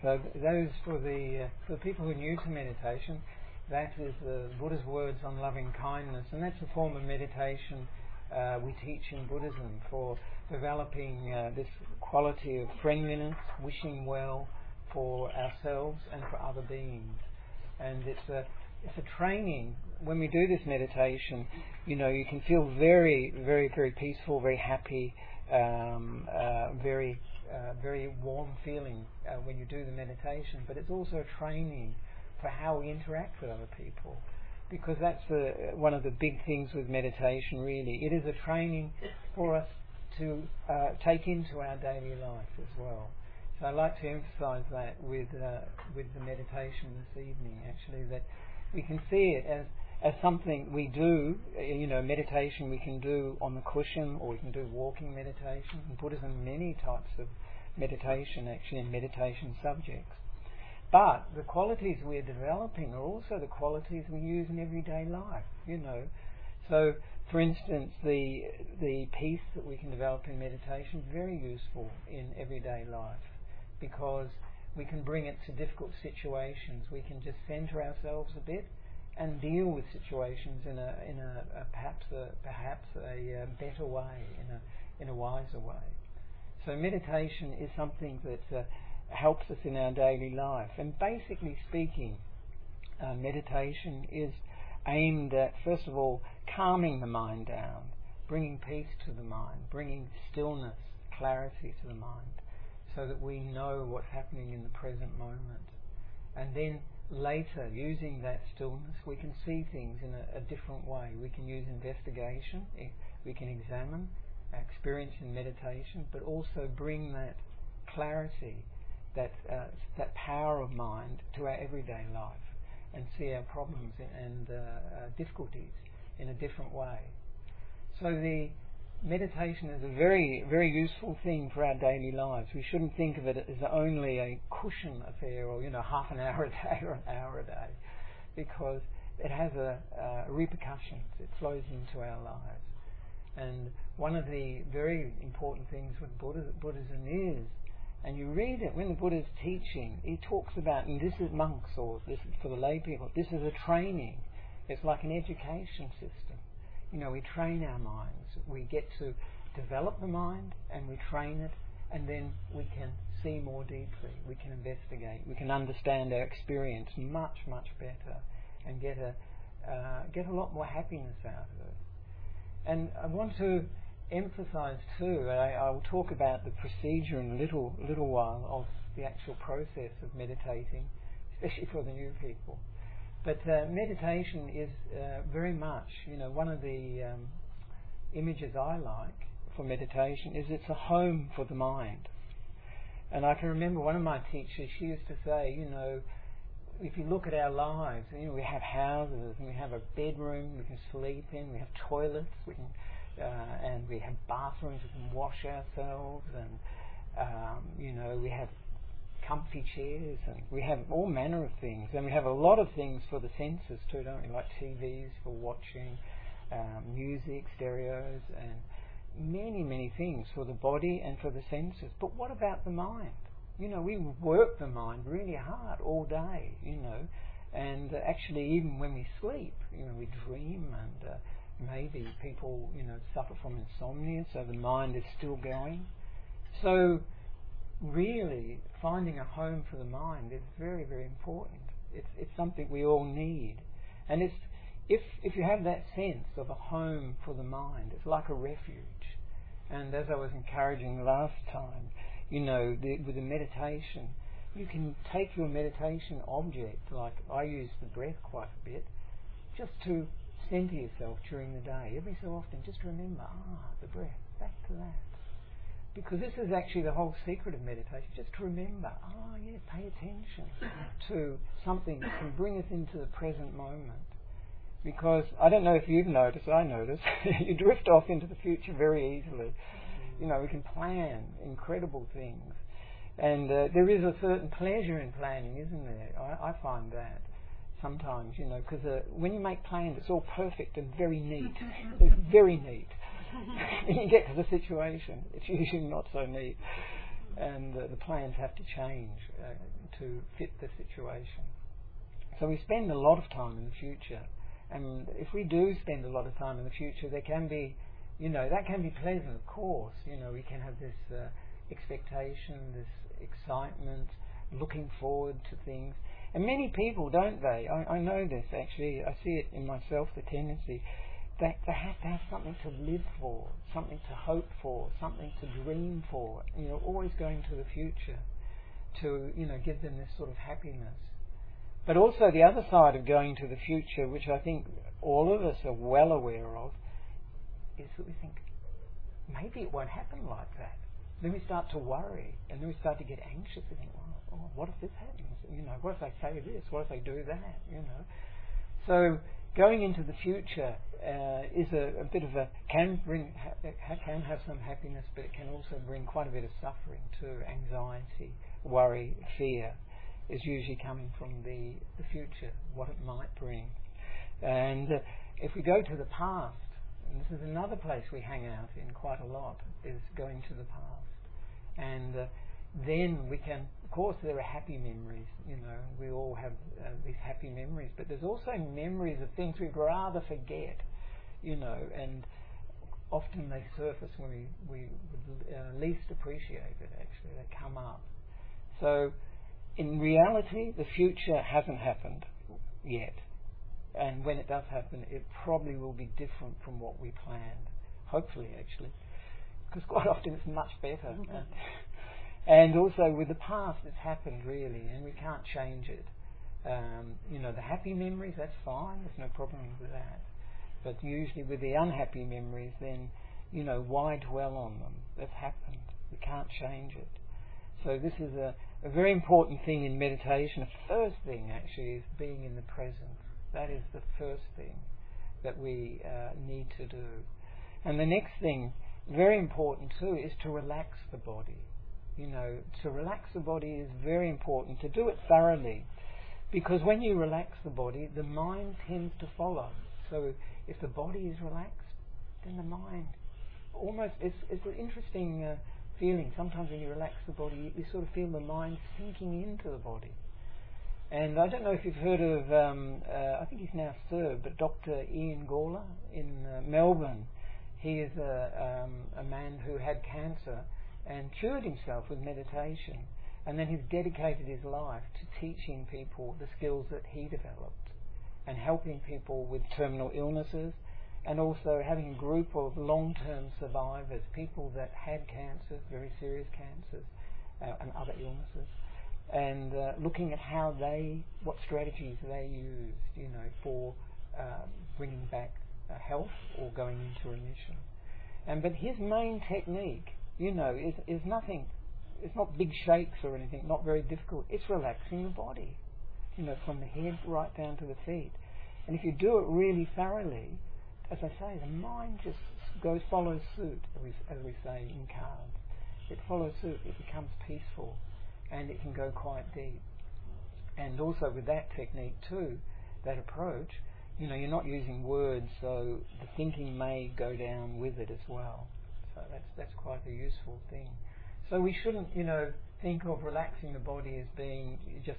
So those for the people who are new to meditation, that is the Buddha's words on loving kindness, and that's a form of meditation we teach in Buddhism for developing this quality of friendliness, wishing well for ourselves and for other beings. And it's a training. When we do this meditation, you can feel very, very, very peaceful, very happy, very warm feeling when you do the meditation. But it's also a training for how we interact with other people, because that's one of the big things with meditation. Really, it is a training for us to take into our daily life as well. So I'd like to emphasise that with the meditation this evening. Actually, that we can see it as something we do. Meditation we can do on the cushion, or we can do walking meditation. In Buddhism, many types of meditation, actually, and meditation subjects. But the qualities we're developing are also the qualities we use in everyday life. So, for instance, the peace that we can develop in meditation is very useful in everyday life, because we can bring it to difficult situations. We can just centre ourselves a bit and deal with situations in a perhaps a better way, in a wiser way. So meditation is something that helps us in our daily life. And basically speaking, meditation is aimed at, first of all, calming the mind down, bringing peace to the mind, bringing stillness, clarity to the mind, so that we know what's happening in the present moment. And then later, using that stillness, we can see things in a different way. We can use investigation, we can examine our experience in meditation, but also bring that clarity, that power of mind to our everyday life, and see our problems and difficulties in a different way. So the meditation is a very, very useful thing for our daily lives. We shouldn't think of it as only a cushion affair, or half an hour a day or an hour a day, because it has repercussions. It flows into our lives. And one of the very important things with Buddhism is, and you read it when the Buddha's teaching, he talks about, and this is monks, or this is for the lay people, this is a training. It's like an education system. We train our minds. We get to develop the mind, and we train it, and then we can see more deeply. We can investigate. We can understand our experience much, much better, and get a lot more happiness out of it. And I want to emphasize too, I will talk about the procedure in a little while of the actual process of meditating, especially for the new people. But meditation is very much, one of the images I like for meditation is it's a home for the mind. And I can remember one of my teachers, she used to say, if you look at our lives, we have houses, and we have a bedroom we can sleep in, we have toilets, and we have bathrooms we can wash ourselves, and we have comfy chairs, and we have all manner of things, and we have a lot of things for the senses too, don't we? Like TVs for watching, music, stereos, and many, many things for the body and for the senses. But what about the mind? We work the mind really hard all day, and actually even when we sleep, we dream, and maybe people, suffer from insomnia, so the mind is still going. So really, finding a home for the mind is very, very important. It's something we all need, and if you have that sense of a home for the mind, it's like a refuge. And as I was encouraging last time, with the meditation, you can take your meditation object, like I use the breath quite a bit, just to centre yourself during the day. Every so often, just remember, the breath, back to that. Because this is actually the whole secret of meditation, just to remember, pay attention to something that can bring us into the present moment. Because I don't know if you've noticed, I notice, you drift off into the future very easily. We can plan incredible things. And there is a certain pleasure in planning, isn't there? I find that sometimes, because when you make plans, it's all perfect and very neat. It's very neat. When you get to the situation, it's usually not so neat. and the plans have to change to fit the situation. So we spend a lot of time in the future, and if we do spend a lot of time in the future, there can be, that can be pleasant, of course. We can have this expectation, this excitement, looking forward to things. And many people, don't they? I know this, actually. I see it in myself, the tendency. They have to have something to live for, something to hope for, something to dream for, always going to the future to, give them this sort of happiness. But also the other side of going to the future, which I think all of us are well aware of, is that we think, maybe it won't happen like that. Then we start to worry, and then we start to get anxious and think, well, what if this happens? What if they say this? What if they do that? So going into the future is a bit of can have some happiness, but it can also bring quite a bit of suffering too. Anxiety, worry, fear is usually coming from the future, what it might bring. And if we go to the past, and this is another place we hang out in quite a lot, is going to the past. And then we can, of course, there are happy memories, we all have these happy memories, but there's also memories of things we'd rather forget, and often they surface when we would least appreciate it, actually. They come up. So in reality, the future hasn't happened yet. And when it does happen, it probably will be different from what we planned. Hopefully, actually. Because quite often it's much better. And also with the past, it's happened really, and we can't change it. The happy memories, that's fine. There's no problem with that. But usually with the unhappy memories, then, why dwell on them? They've happened. We can't change it. So this is a very important thing in meditation. The first thing, actually, is being in the present. That is the first thing that we need to do. And the next thing, very important too, is to relax the body. To relax the body is very important, to do it thoroughly. Because when you relax the body, the mind tends to follow. So if the body is relaxed, then the mind almost, it's an interesting feeling. Sometimes when you relax the body, you sort of feel the mind sinking into the body. And I don't know if you've heard of, I think he's now served, but Dr. Ian Gawler in Melbourne. He is a man who had cancer and cured himself with meditation. And then he's dedicated his life to teaching people the skills that he developed and helping people with terminal illnesses, and also having a group of long-term survivors, people that had cancers, very serious cancers, and other illnesses, and looking at what strategies they used, for bringing back health or going into remission. But his main technique, is nothing. It's not big shakes or anything, not very difficult. It's relaxing the body, from the head right down to the feet. And if you do it really thoroughly, as I say, the mind just follows suit, as we say in cards. It follows suit, it becomes peaceful, and it can go quite deep. And also with that technique too, that approach, you're not using words, so the thinking may go down with it as well. So that's quite a useful thing. So we shouldn't, think of relaxing the body as being just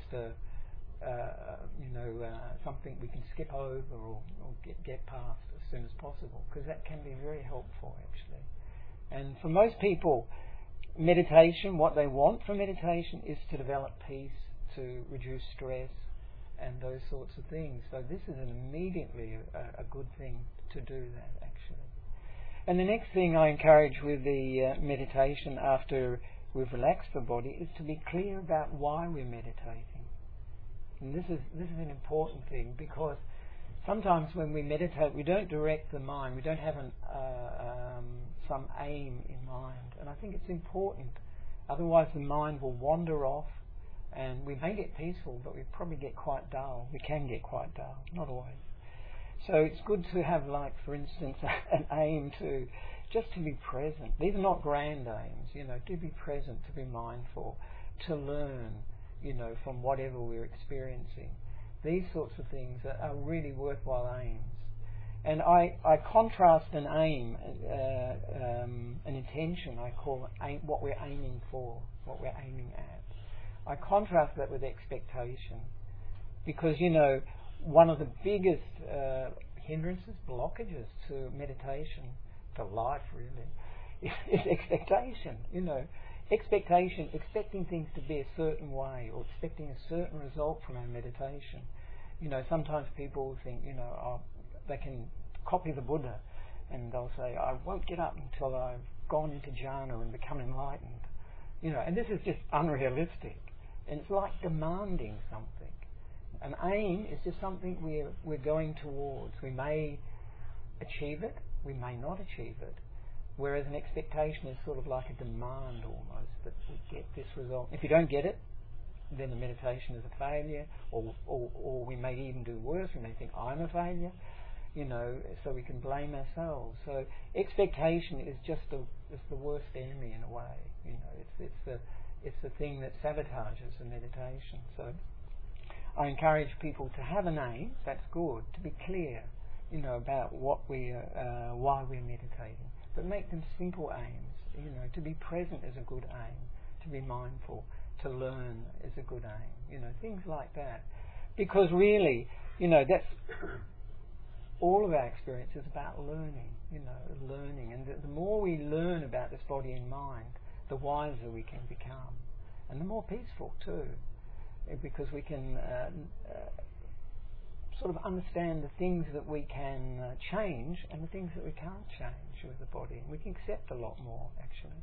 something we can skip over or get past as soon as possible, because that can be very helpful actually. And for most people, meditation, what they want from meditation is to develop peace, to reduce stress, and those sorts of things. So this is immediately a good thing to do that actually. And the next thing I encourage with the meditation after we've relaxed the body is to be clear about why we're meditating. And this is an important thing, because sometimes when we meditate, we don't direct the mind. We don't have some aim in mind. And I think it's important. Otherwise the mind will wander off, and we may get peaceful, but we probably get quite dull. We can get quite dull, not always. So it's good to have, for instance, an aim just to be present. These are not grand aims, to be present, to be mindful, to learn, from whatever we're experiencing. These sorts of things are really worthwhile aims. And I contrast an aim, an intention, I call it what we're aiming for. what we're aiming at. I contrast that with expectation, because, one of the biggest hindrances, blockages to meditation, to life really, is expectation. Expectation, expecting things to be a certain way, or expecting a certain result from our meditation. Sometimes people think, they can copy the Buddha, and they'll say, I won't get up until I've gone into jhana and become enlightened. And this is just unrealistic. And it's like demanding something. An aim is just something we're going towards. We may achieve it, we may not achieve it. Whereas an expectation is sort of like a demand almost, that we get this result. If you don't get it, then the meditation is a failure, or we may even do worse, we may think I'm a failure, so we can blame ourselves. So expectation is just the worst enemy in a way. It's the thing that sabotages the meditation. So I encourage people to have an aim. That's good. To be clear, about what why we're meditating, but make them simple aims. To be present is a good aim. To be mindful, to learn is a good aim. Things like that. Because really, that's all of our experience is about learning. Learning, and the more we learn about this body and mind, the wiser we can become, and the more peaceful too, because we can sort of understand the things that we can change and the things that we can't change with the body, and we can accept a lot more actually.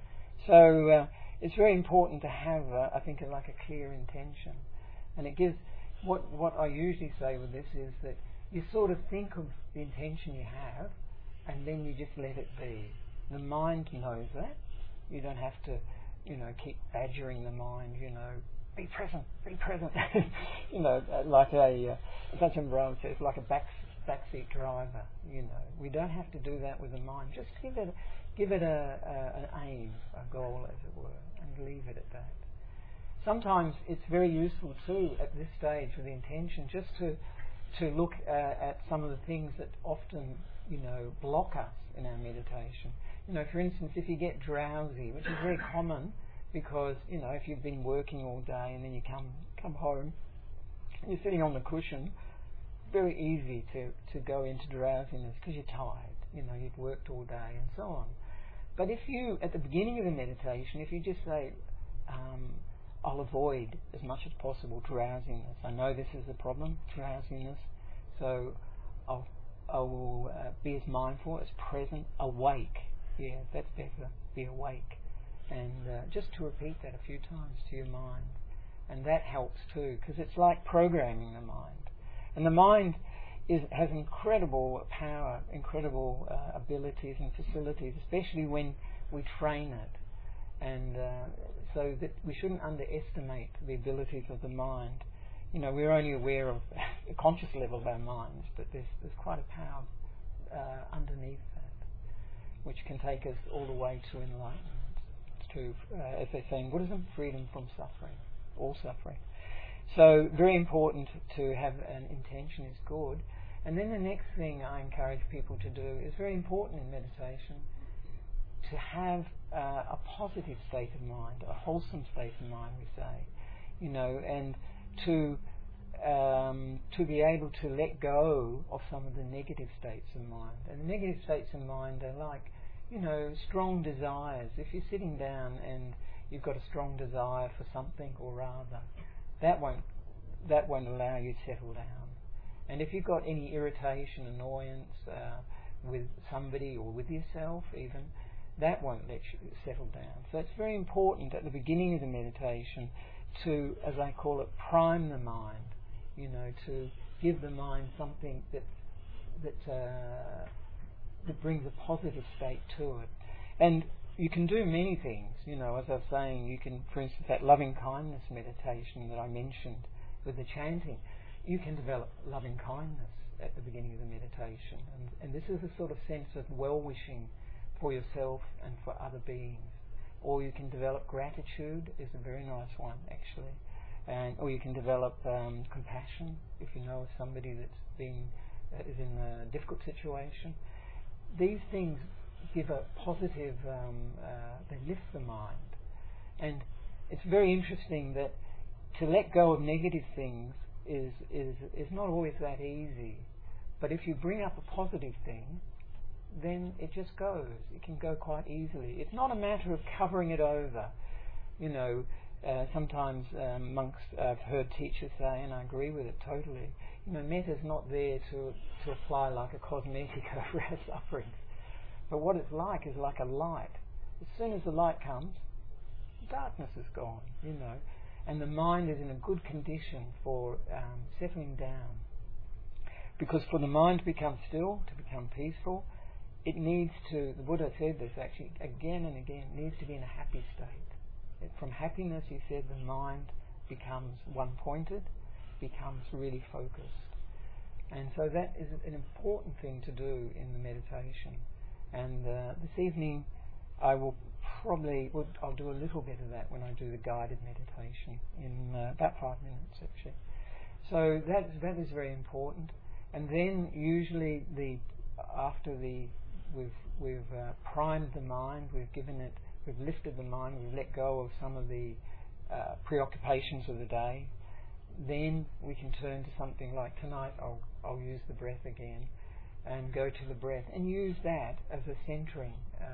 So it's very important to have, I think, like a clear intention, and it gives. What I usually say with this is that you sort of think of the intention you have, and then you just let it be. The mind knows that. You don't have to, keep badgering the mind, be present, be present. Like Ajahn Brahm says, like a backseat driver. We don't have to do that with the mind. Just give it an aim, a goal, as it were, and leave it at that. Sometimes it's very useful too at this stage with the intention just to look at some of the things that often block us in our meditation. For instance, if you get drowsy, which is very common, because if you've been working all day and then you come home, you're sitting on the cushion, very easy to go into drowsiness because you're tired. You've worked all day and so on. But if you, at the beginning of the meditation, if you just say, I'll avoid as much as possible drowsiness. I know this is a problem, drowsiness, so I will be as mindful, as present, awake. Yeah, that's better. Be awake. And just to repeat that a few times to your mind. And that helps too, because it's like programming the mind. And the mind has incredible power, incredible abilities and facilities, especially when we train it. And so that we shouldn't underestimate the abilities of the mind. We're only aware of the conscious level of our minds, but there's quite a power underneath that, which can take us all the way to enlightenment, to, as they say in Buddhism, freedom from suffering, all suffering. So very important to have an intention is good. And then the next thing I encourage people to do is very important in meditation, to have a positive state of mind, a wholesome state of mind, we say, and to be able to let go of some of the negative states of mind. And the negative states of mind are like, strong desires. If you're sitting down and you've got a strong desire for something or other, that won't allow you to settle down. And if you've got any irritation, annoyance with somebody or with yourself even, that won't let you settle down. So it's very important at the beginning of the meditation to, as I call it, prime the mind, to give the mind something that brings a positive state to it. And you can do many things, as I was saying, you can, for instance, that loving kindness meditation that I mentioned with the chanting, you can develop loving kindness at the beginning of the meditation. And this is a sort of sense of well-wishing for yourself and for other beings. Or you can develop gratitude, is a very nice one actually. Or you can develop compassion if you know of somebody that's is in a difficult situation. These things give a positive, they lift the mind. And it's very interesting that to let go of negative things is not always that easy. But if you bring up a positive thing, then it just goes. It can go quite easily. It's not a matter of covering it over. Sometimes monks, I've heard teachers say, and I agree with it totally, meta's not there to apply like a cosmetic over our sufferings. But what it's like is like a light. As soon as the light comes, darkness is gone, and the mind is in a good condition for settling down. Because for the mind to become still, to become peaceful, it needs to, the Buddha said this actually again and again, it needs to be in a happy state. From happiness, he said, the mind becomes one-pointed, becomes really focused. And so that is an important thing to do in the meditation. And this evening I'll do a little bit of that when I do the guided meditation in about 5 minutes actually. So that is very important. And then usually after we've primed the mind, we've lifted the mind, we've let go of some of the preoccupations of the day, then we can turn to something like tonight I'll use the breath again and go to the breath and use that as a centering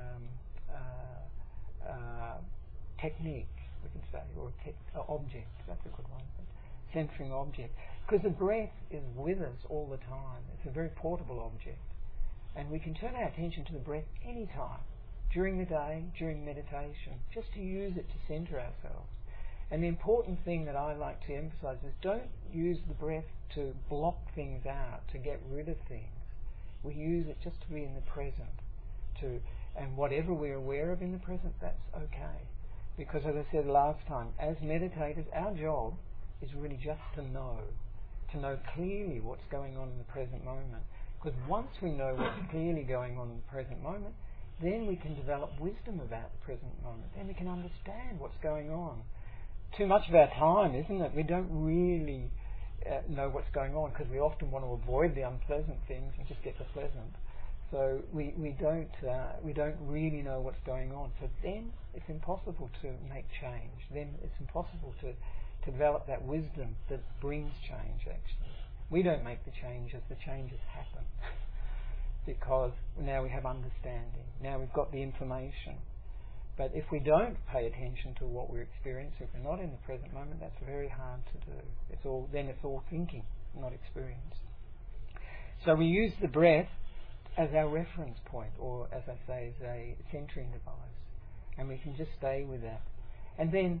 technique, we can say, or object. That's a good one. Centering object. Because the breath is with us all the time. It's a very portable object. And we can turn our attention to the breath any time, during the day, during meditation, just to use it to center ourselves. And the important thing that I like to emphasize is don't use the breath to block things out, to get rid of things. We use it just to be in the present. And whatever we're aware of in the present, that's okay. Because as I said last time, as meditators, our job is really just to know clearly what's going on in the present moment. Because once we know what's clearly going on in the present moment, then we can develop wisdom about the present moment. Then we can understand what's going on. Too much of our time, isn't it? We don't really know what's going on because we often want to avoid the unpleasant things and just get the pleasant. So we don't really know what's going on. So then it's impossible to make change. Then it's impossible to develop that wisdom that brings change, actually. We don't make the changes happen. Because now we have understanding. Now we've got the information. But if we don't pay attention to what we're experiencing, if we're not in the present moment, that's very hard to do. It's all thinking, not experience. So we use the breath as our reference point, or as I say, as a centering device. And we can just stay with that. And then,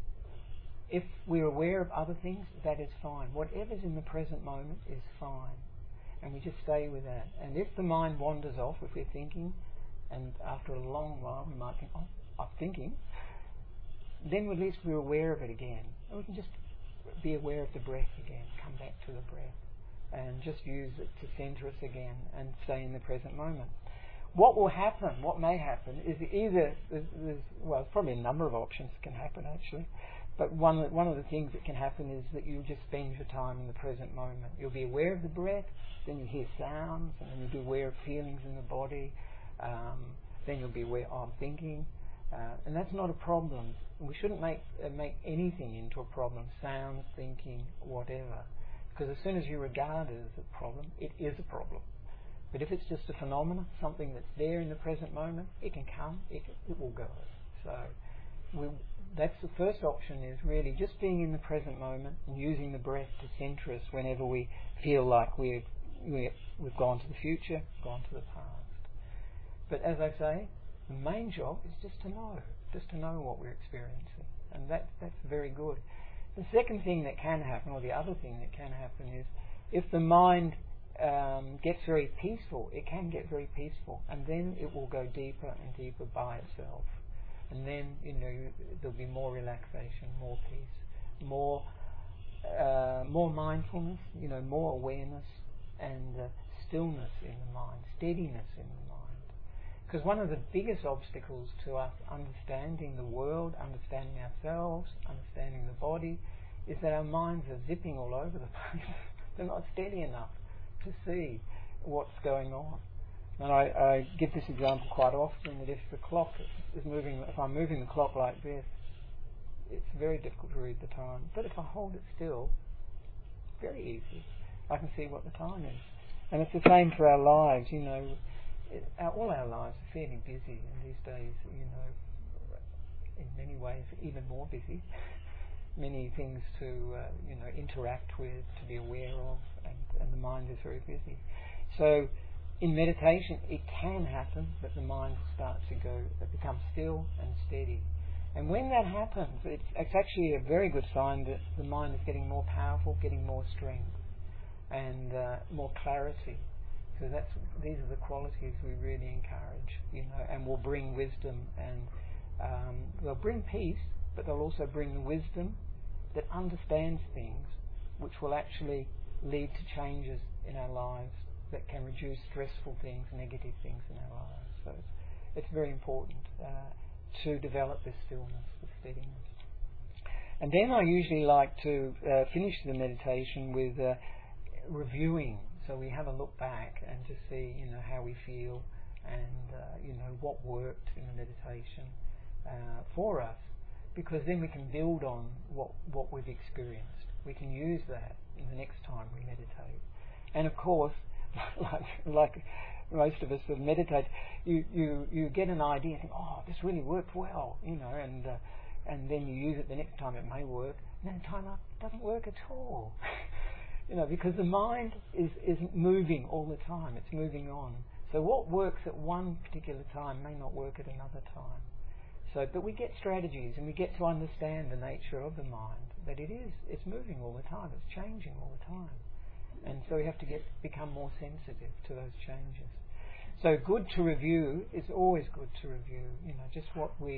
if we're aware of other things, that is fine. Whatever's in the present moment is fine. And we just stay with that. And if the mind wanders off, if we're thinking, and after a long while we might think, oh, I'm thinking, then at least we're aware of it again. And we can just be aware of the breath again, come back to the breath, and just use it to center us again and stay in the present moment. What will happen, what may happen, is either, there's probably a number of options that can happen actually, but one of the things that can happen is that you'll just spend your time in the present moment. You'll be aware of the breath, then you'll hear sounds, and then you'll be aware of feelings in the body, then you'll be aware, I'm thinking, and that's not a problem. We shouldn't make anything into a problem, sounds, thinking, whatever, because as soon as you regard it as a problem, it is a problem. But if it's just a phenomenon, something that's there in the present moment, it can come, it will go. So that's the first option, is really just being in the present moment and using the breath to center us whenever we feel like we've gone to the future, gone to the past. But as I say, the main job is just to know what we're experiencing, and that's very good. The second thing that can happen, or the other thing that can happen, is if the mind gets very peaceful, it can get very peaceful, and then it will go deeper and deeper by itself. And then, there'll be more relaxation, more peace, more mindfulness, more awareness, and stillness in the mind, steadiness in the mind. Because one of the biggest obstacles to us understanding the world, understanding ourselves, understanding the body, is that our minds are zipping all over the place. They're not steady enough to see what's going on. And I give this example quite often, that if the clock is moving, if I'm moving the clock like this, it's very difficult to read the time. But if I hold it still, very easy. I can see what the time is. And it's the same for our lives, you know. All our lives are fairly busy, and these days, you know, in many ways, even more busy. Many things to, you know, interact with, to be aware of, and the mind is very busy. So, in meditation, it can happen that the mind starts to become still and steady. And when that happens, it's actually a very good sign that the mind is getting more powerful, getting more strength, and more clarity. So these are the qualities we really encourage, you know, and will bring wisdom, and they'll bring peace, but they'll also bring the wisdom that understands things, which will actually lead to changes in our lives that can reduce stressful things, negative things in our lives. So it's very important to develop this stillness, this steadiness. And then I usually like to finish the meditation with reviewing. So we have a look back and just see, you know, how we feel, and you know, what worked in the meditation for us, because then we can build on what we've experienced. We can use that in the next time we meditate. And of course, like most of us that meditate, you get an idea and think, oh, this really worked well, you know, and then you use it the next time, it may work, and then the time up it doesn't work at all. You know, because the mind isn't moving all the time, it's moving on. So what works at one particular time may not work at another time. So, but we get strategies, and we get to understand the nature of the mind, that it's moving all the time, it's changing all the time. And so we have to become more sensitive to those changes. So good to review, it's always good to review, you know, just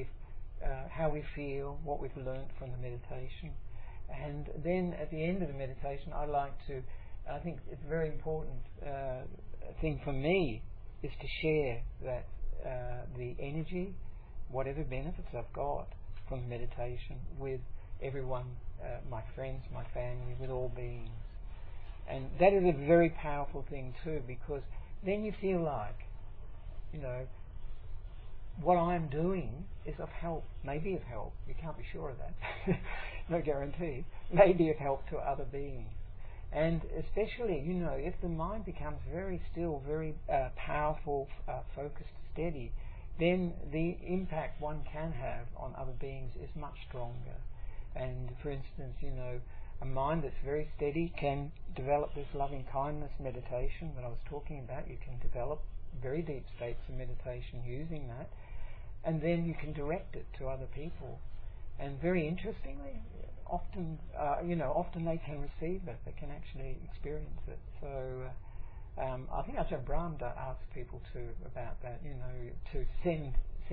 how we feel, what we've learnt from the meditation. And then at the end of the meditation, I think it's a very important thing for me is to share that the energy, whatever benefits I've got from the meditation, with everyone, my friends, my family, with all beings. And that is a very powerful thing too, because then you feel like, you know, what I'm doing is of help, maybe of help, you can't be sure of that, no guarantee, maybe of help to other beings. And especially, you know, if the mind becomes very still, very powerful, focused, steady, then the impact one can have on other beings is much stronger. And for instance, you know, a mind that's very steady can develop this loving kindness meditation that I was talking about. You can develop very deep states of meditation using that, and then you can direct it to other people. And very interestingly, often they can receive it. They can actually experience it. So I think Ajahn Brahm asks people about that. You know, to send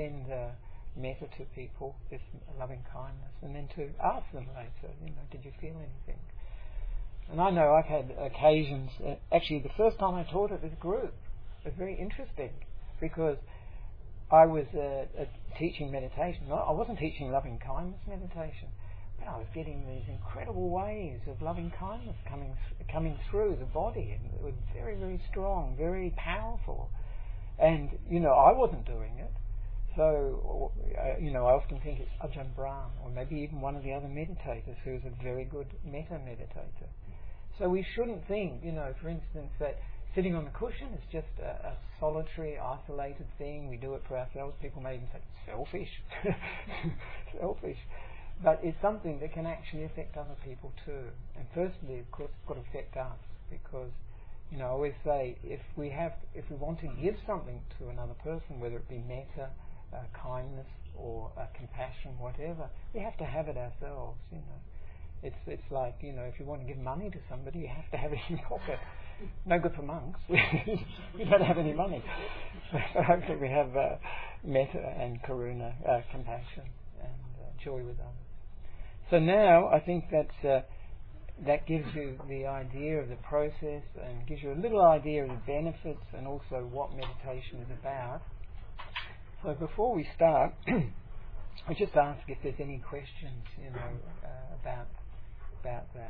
metta to people, this loving kindness, and then to ask them later, you know, did you feel anything? And I know I've had occasions, actually the first time I taught it as a group, it was very interesting, because I was teaching meditation. I wasn't teaching loving kindness meditation, but I was getting these incredible waves of loving kindness coming through the body, and it was very, very strong, very powerful. And, you know, I wasn't doing it. So, you know, I often think it's Ajahn Brahm, or maybe even one of the other meditators who's a very good metta meditator. So we shouldn't think, you know, for instance, that sitting on the cushion is just a solitary, isolated thing. We do it for ourselves. People may even say, selfish. Selfish. But it's something that can actually affect other people too. And firstly, of course, it's got to affect us, because, you know, I always say, if we want to give something to another person, whether it be metta, kindness, or compassion, whatever, we have to have it ourselves, you know. It's like, you know, if you want to give money to somebody, you have to have it in your pocket. No good for monks. We don't have any money. So hopefully we have metta and karuna, compassion and joy with others. So now I think that gives you the idea of the process, and gives you a little idea of the benefits, and also what meditation is about. So before we start, I just ask if there's any questions, you know, about that.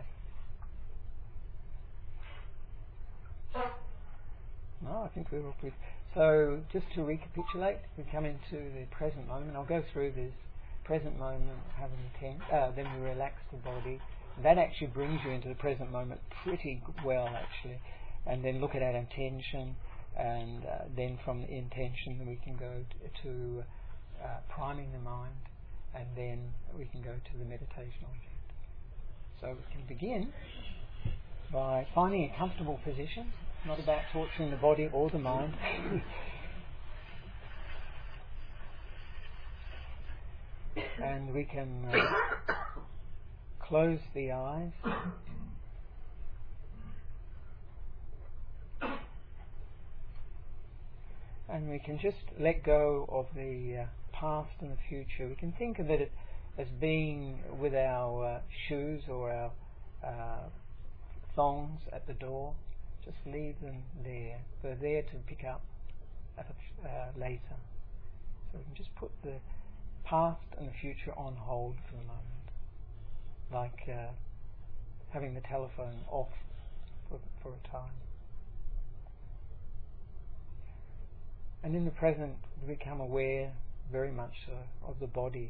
No, I think we're all pretty. So just to recapitulate, we come into the present moment. I'll go through this present moment, have an intent, then we relax the body. That actually brings you into the present moment pretty well, actually. And then look at that intention, and then from the intention we can go to priming the mind, and then we can go to the meditation object. So we can begin by finding a comfortable position. It's not about torturing the body or the mind. And we can close the eyes. And we can just let go of the past and the future. We can think of it as being with our shoes or our thongs at the door. Just leave them there. They're there to pick up later. So we can just put the past and the future on hold for the moment, like having the telephone off for a time. And in the present, we become aware very much so of the body.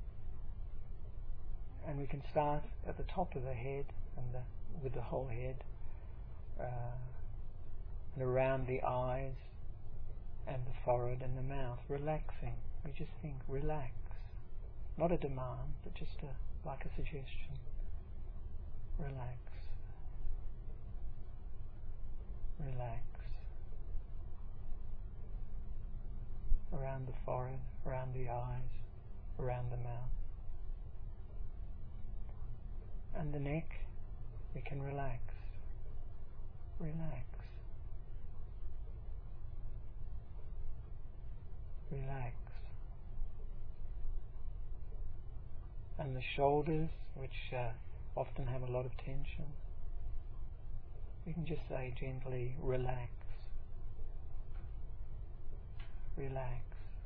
And we can start at the top of the head and with the whole head, and around the eyes and the forehead and the mouth, relaxing. We just think, relax. Not a demand, but just like a suggestion. Relax. Relax. Around the forehead, around the eyes, around the mouth. And the neck, we can relax. Relax. Relax. And the shoulders, which often have a lot of tension, we can just say gently, relax. Relax.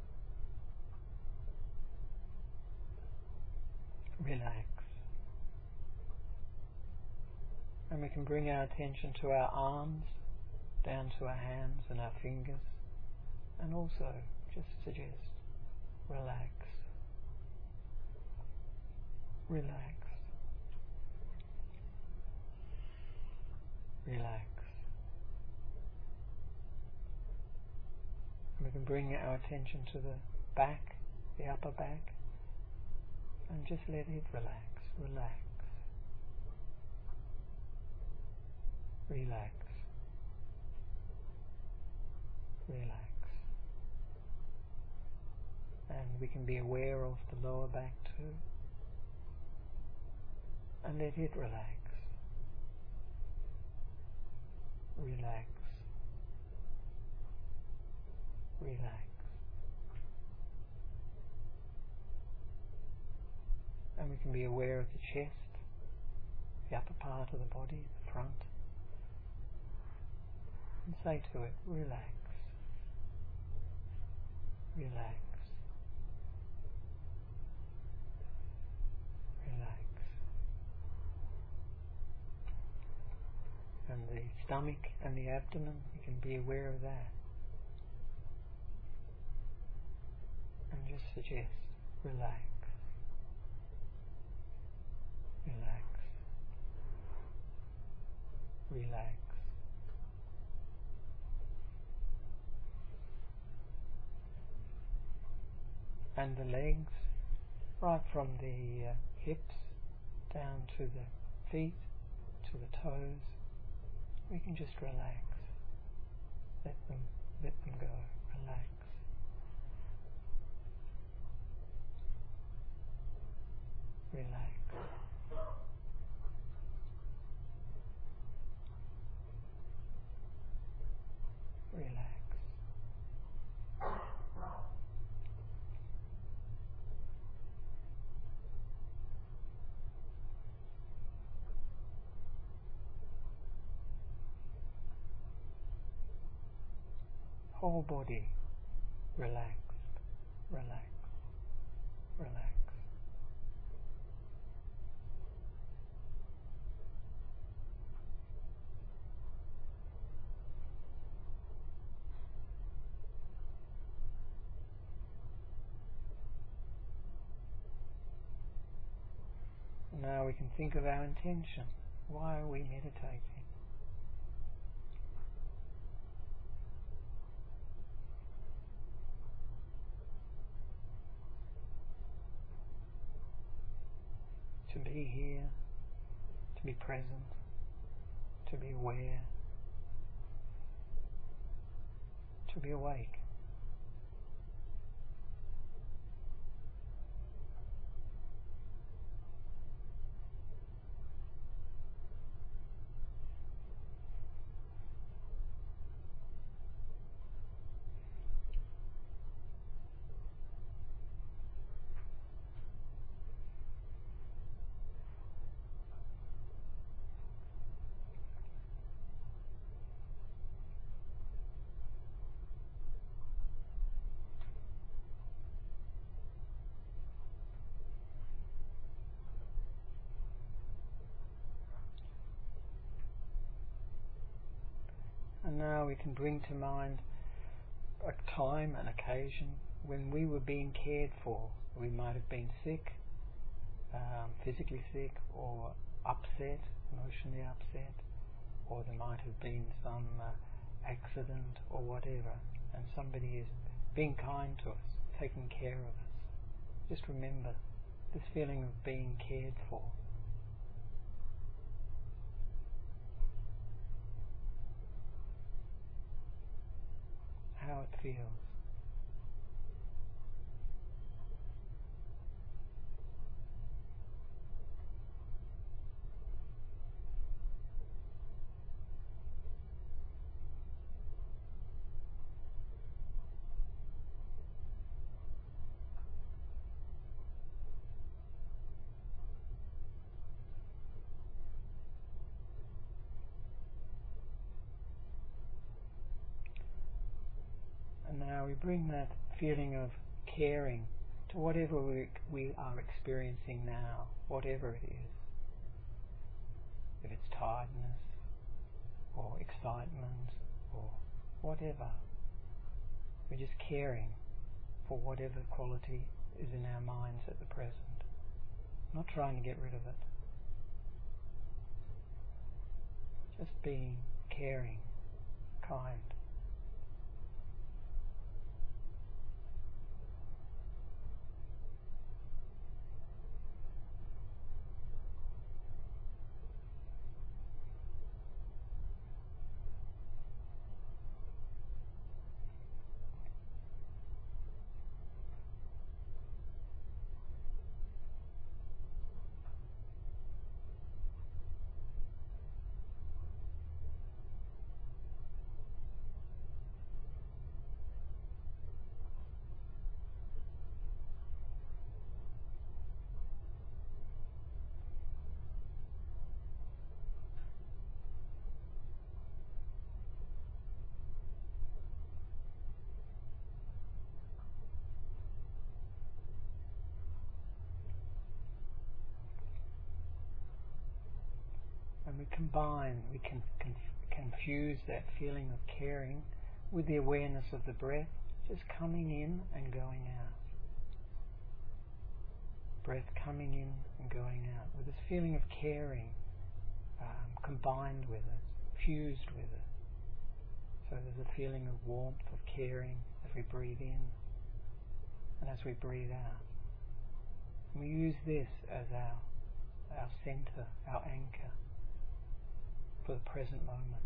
Relax. And we can bring our attention to our arms, down to our hands and our fingers, and also just suggest, relax. Relax. Relax. And we can bring our attention to the back, the upper back, and just let it relax. Relax. Relax. Relax. And we can be aware of the lower back too. And let it relax. Relax. Relax. And we can be aware of the chest, the upper part of the body, the front. And say to it, relax. Relax. Relax. And the stomach and the abdomen, you can be aware of that. And just suggest, relax. Relax. Relax. And the legs, right from the hips down to the feet, to the toes, we can just relax. Let them go. Relax. Relax. Relax. Whole body relaxed, relaxed, relaxed. Now we can think of our intention. Why are we meditating? To be here, to be present, to be aware, to be awake. And now we can bring to mind a time, an occasion when we were being cared for. We might have been sick, physically sick, or upset, emotionally upset, or there might have been some accident or whatever, and somebody is being kind to us, taking care of us. Just remember this feeling of being cared for. How it feels. And now we bring that feeling of caring to whatever we are experiencing now, whatever it is. If it's tiredness, or excitement, or whatever. We're just caring for whatever quality is in our minds at the present. Not trying to get rid of it. Just being caring, kind. And we combine, we can confuse that feeling of caring with the awareness of the breath just coming in and going out. Breath coming in and going out with this feeling of caring combined with it, fused with it. So there's a feeling of warmth, of caring as we breathe in and as we breathe out. And we use this as our center, our anchor for the present moment.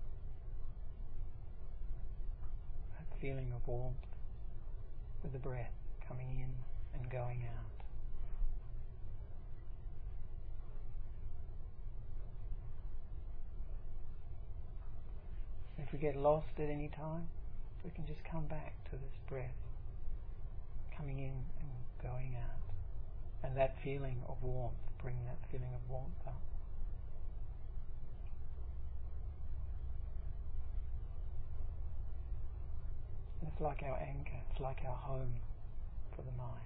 That feeling of warmth with the breath coming in and going out. If we get lost at any time, we can just come back to this breath coming in and going out. And that feeling of warmth, bring that feeling of warmth up. And it's like our anchor, it's like our home for the mind.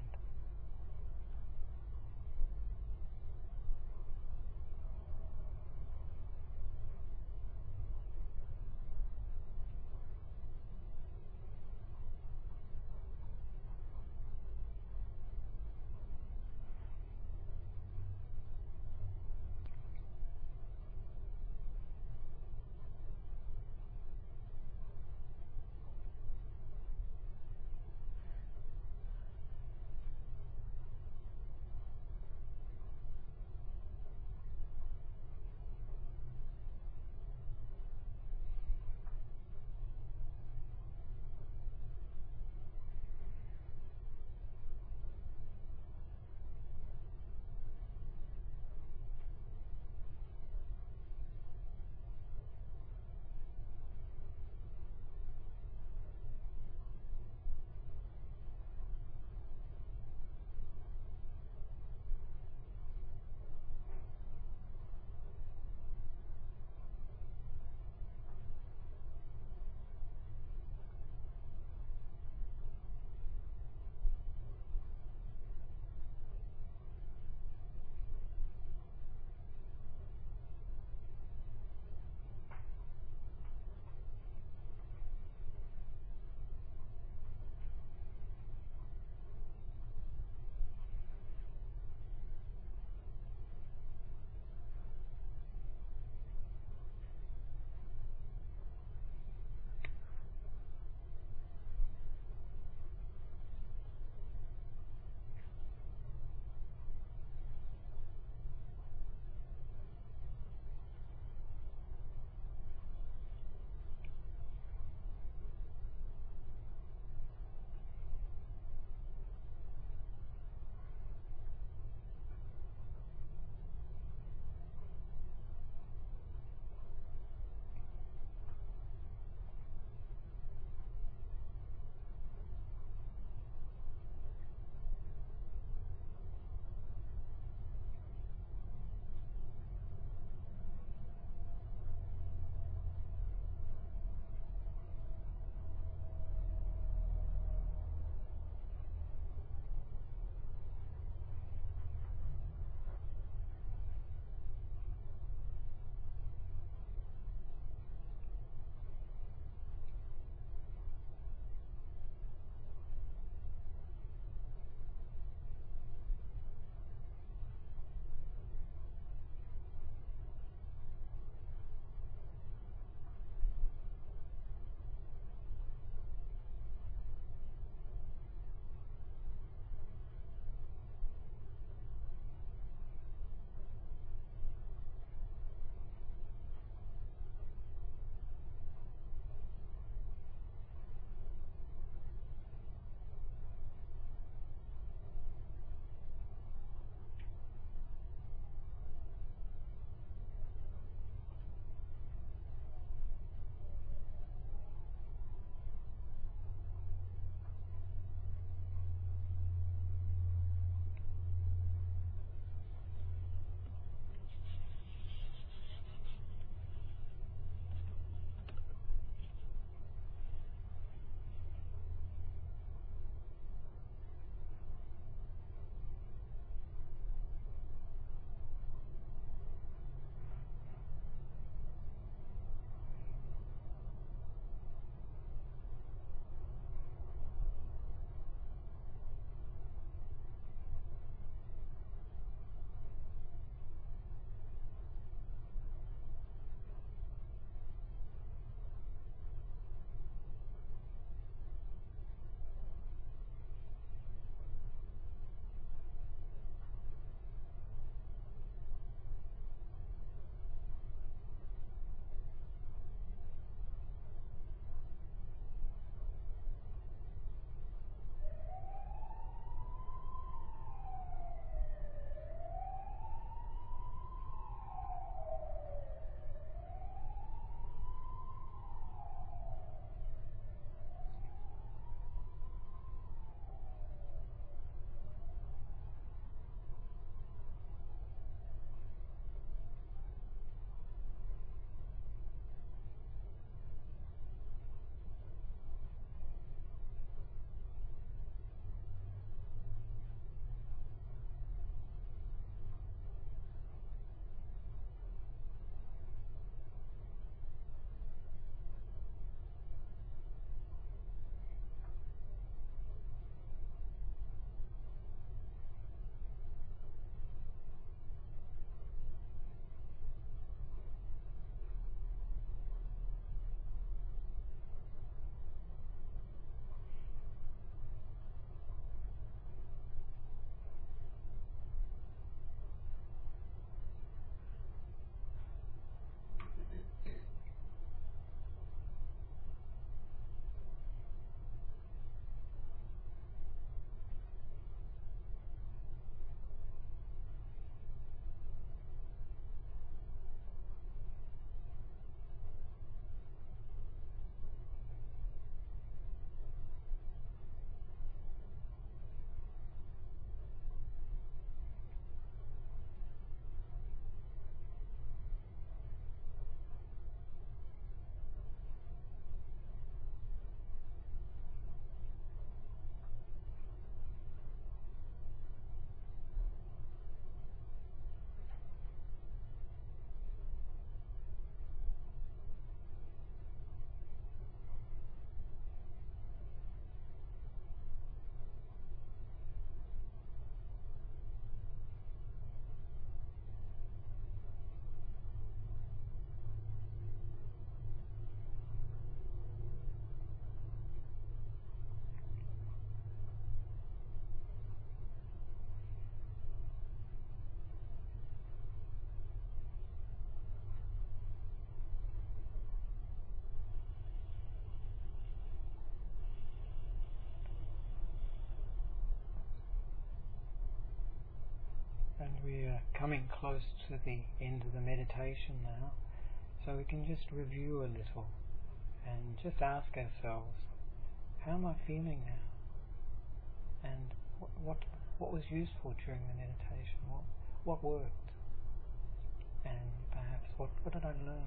And we are coming close to the end of the meditation now, so we can just review a little and just ask ourselves, how am I feeling now? And what was useful during the meditation? What worked? And perhaps what did I learn?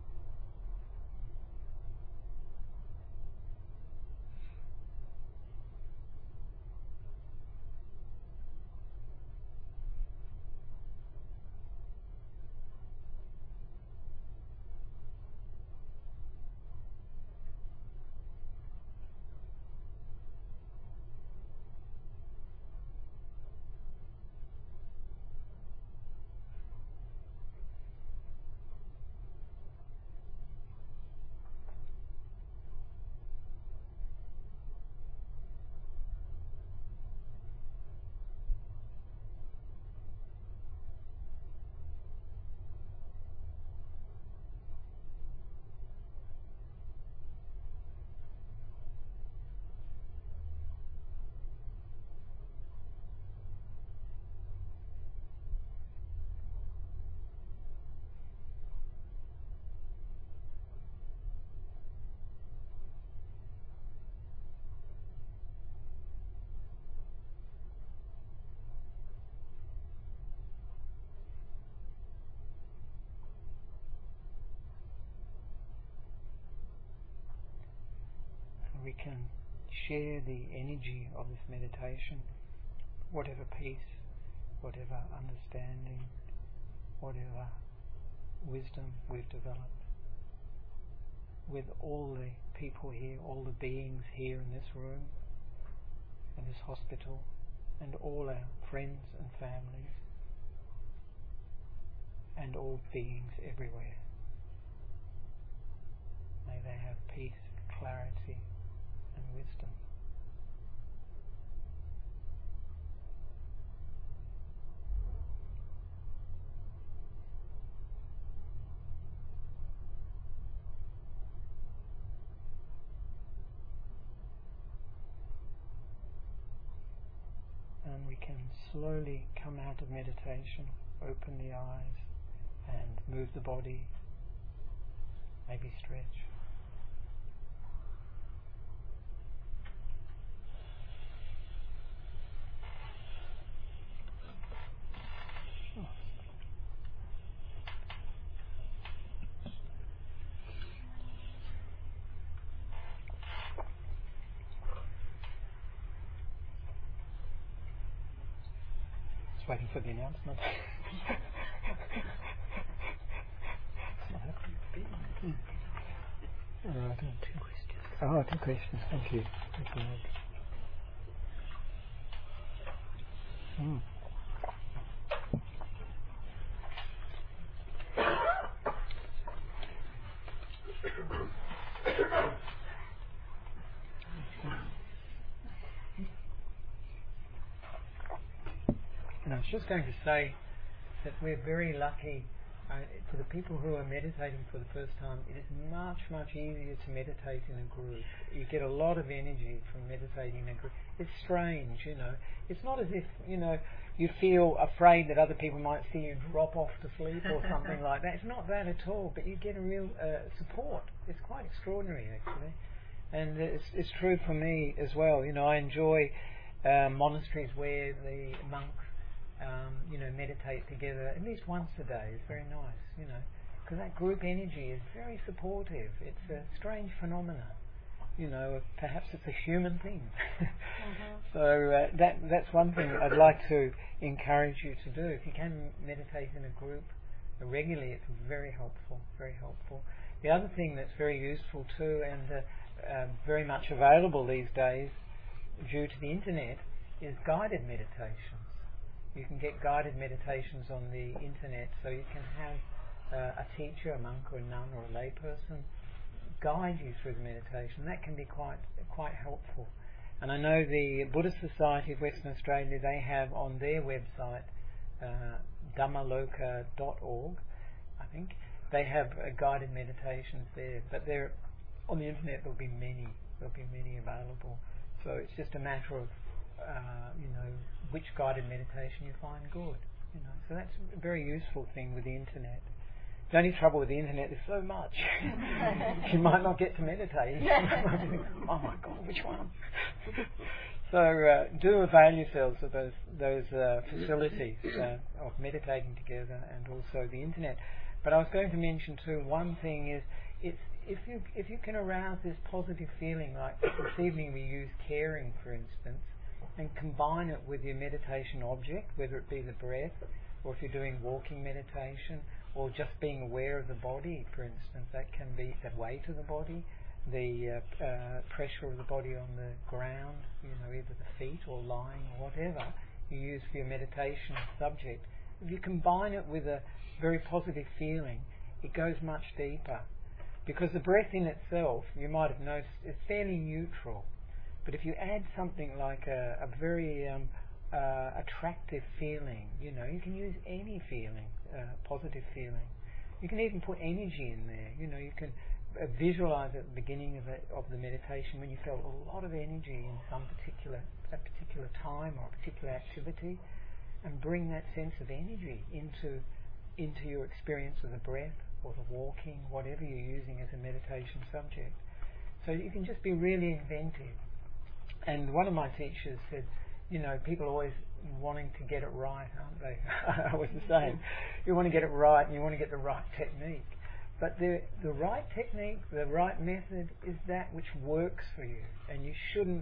We can share the energy of this meditation, whatever peace, whatever understanding, whatever wisdom we've developed, with all the people here, all the beings here in this room, in this hospital, and all our friends and families, and all beings everywhere. May they have peace, clarity, and wisdom. And we can slowly come out of meditation, open the eyes, and move the body, maybe stretch. Waiting for the announcement. Right. Two questions. Oh, two questions. Thank you. Thank you. And I was just going to say that we're very lucky. For the people who are meditating for the first time, it is much, much easier to meditate in a group. You get a lot of energy from meditating in a group. It's strange, you know. It's not as if, you know, you feel afraid that other people might see you drop off to sleep or something like that. It's not that at all, but you get a real support. It's quite extraordinary, actually. And it's true for me as well. You know, I enjoy monasteries where the monks meditate together at least once a day. It's very nice, you know, because that group energy is very supportive. It's a strange phenomenon, you know. Perhaps it's a human thing. So that's one thing I'd like to encourage you to do. If you can meditate in a group regularly, it's very helpful. Very helpful. The other thing that's very useful too, and very much available these days due to the internet, is guided meditations. You can get guided meditations on the internet, so you can have a teacher, a monk or a nun or a layperson guide you through the meditation. That can be quite helpful. And I know the Buddhist Society of Western Australia, they have on their website, dhammaloka.org, I think, they have guided meditations there. But there, on the internet, there'll be many available. So it's just a matter of which guided meditation you find good. So that's a very useful thing with the internet. The only trouble with the internet is so much. You might not get to meditate. Oh my God, which one? So do avail yourselves of those facilities of meditating together and also the internet. But I was going to mention too, one thing is if you can arouse this positive feeling, like this evening we use caring, for instance, and combine it with your meditation object, whether it be the breath, or if you're doing walking meditation, or just being aware of the body, for instance, that can be the weight of the body, the pressure of the body on the ground, either the feet or lying or whatever you use for your meditation subject. If you combine it with a very positive feeling, it goes much deeper. Because the breath in itself, you might have noticed, is fairly neutral. But if you add something like a very attractive feeling, you can use any feeling, positive feeling. You can even put energy in there. You can visualize at the beginning of the meditation when you felt a lot of energy in a particular time or a particular activity, and bring that sense of energy into your experience of the breath or the walking, whatever you're using as a meditation subject. So you can just be really inventive. And one of my teachers said, people are always wanting to get it right, aren't they? I was the same. You want to get it right and you want to get the right technique. But the right technique, the right method is that which works for you. And you shouldn't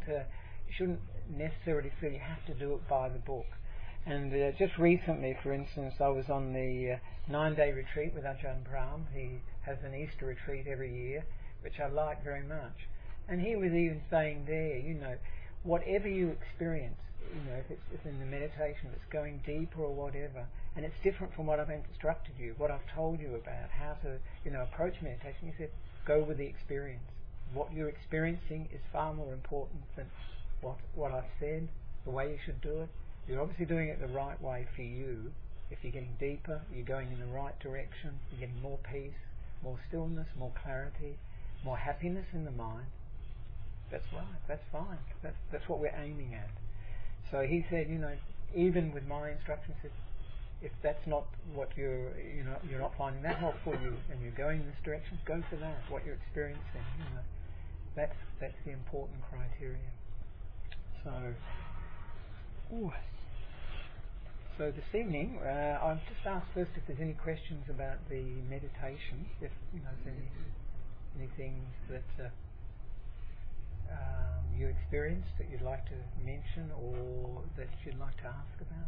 necessarily feel you have to do it by the book. And just recently, for instance, I was on the 9-day retreat with Ajahn Brahm. He has an Easter retreat every year, which I like very much. And he was even saying there, whatever you experience, if it's in the meditation, if it's going deeper or whatever, and it's different from what I've instructed you, what I've told you about how to, approach meditation. He said, go with the experience. What you're experiencing is far more important than what I've said, the way you should do it. You're obviously doing it the right way for you. If you're getting deeper, you're going in the right direction, you're getting more peace, more stillness, more clarity, more happiness in the mind. That's right, that's fine. That's what we're aiming at. So he said, even with my instructions, if that's not what you're not finding that helpful you, and you're going in this direction, go for that. What you're experiencing, that's the important criteria. So this evening, I've just asked first if there's any questions about the meditation. If there's any things that you experienced that you'd like to mention or that you'd like to ask about.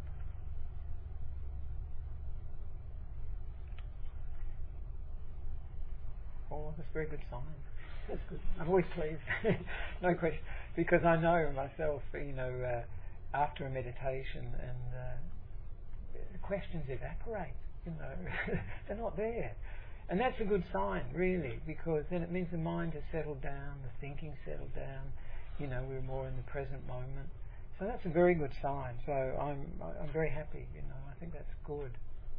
Oh, that's a very good sign. That's good. I'm always pleased. No question. Because I know myself, after a meditation and the questions evaporate, they're not there. And that's a good sign, really, because then it means the mind has settled down, the thinking settled down, we're more in the present moment. So that's a very good sign. So I'm very happy, I think that's good.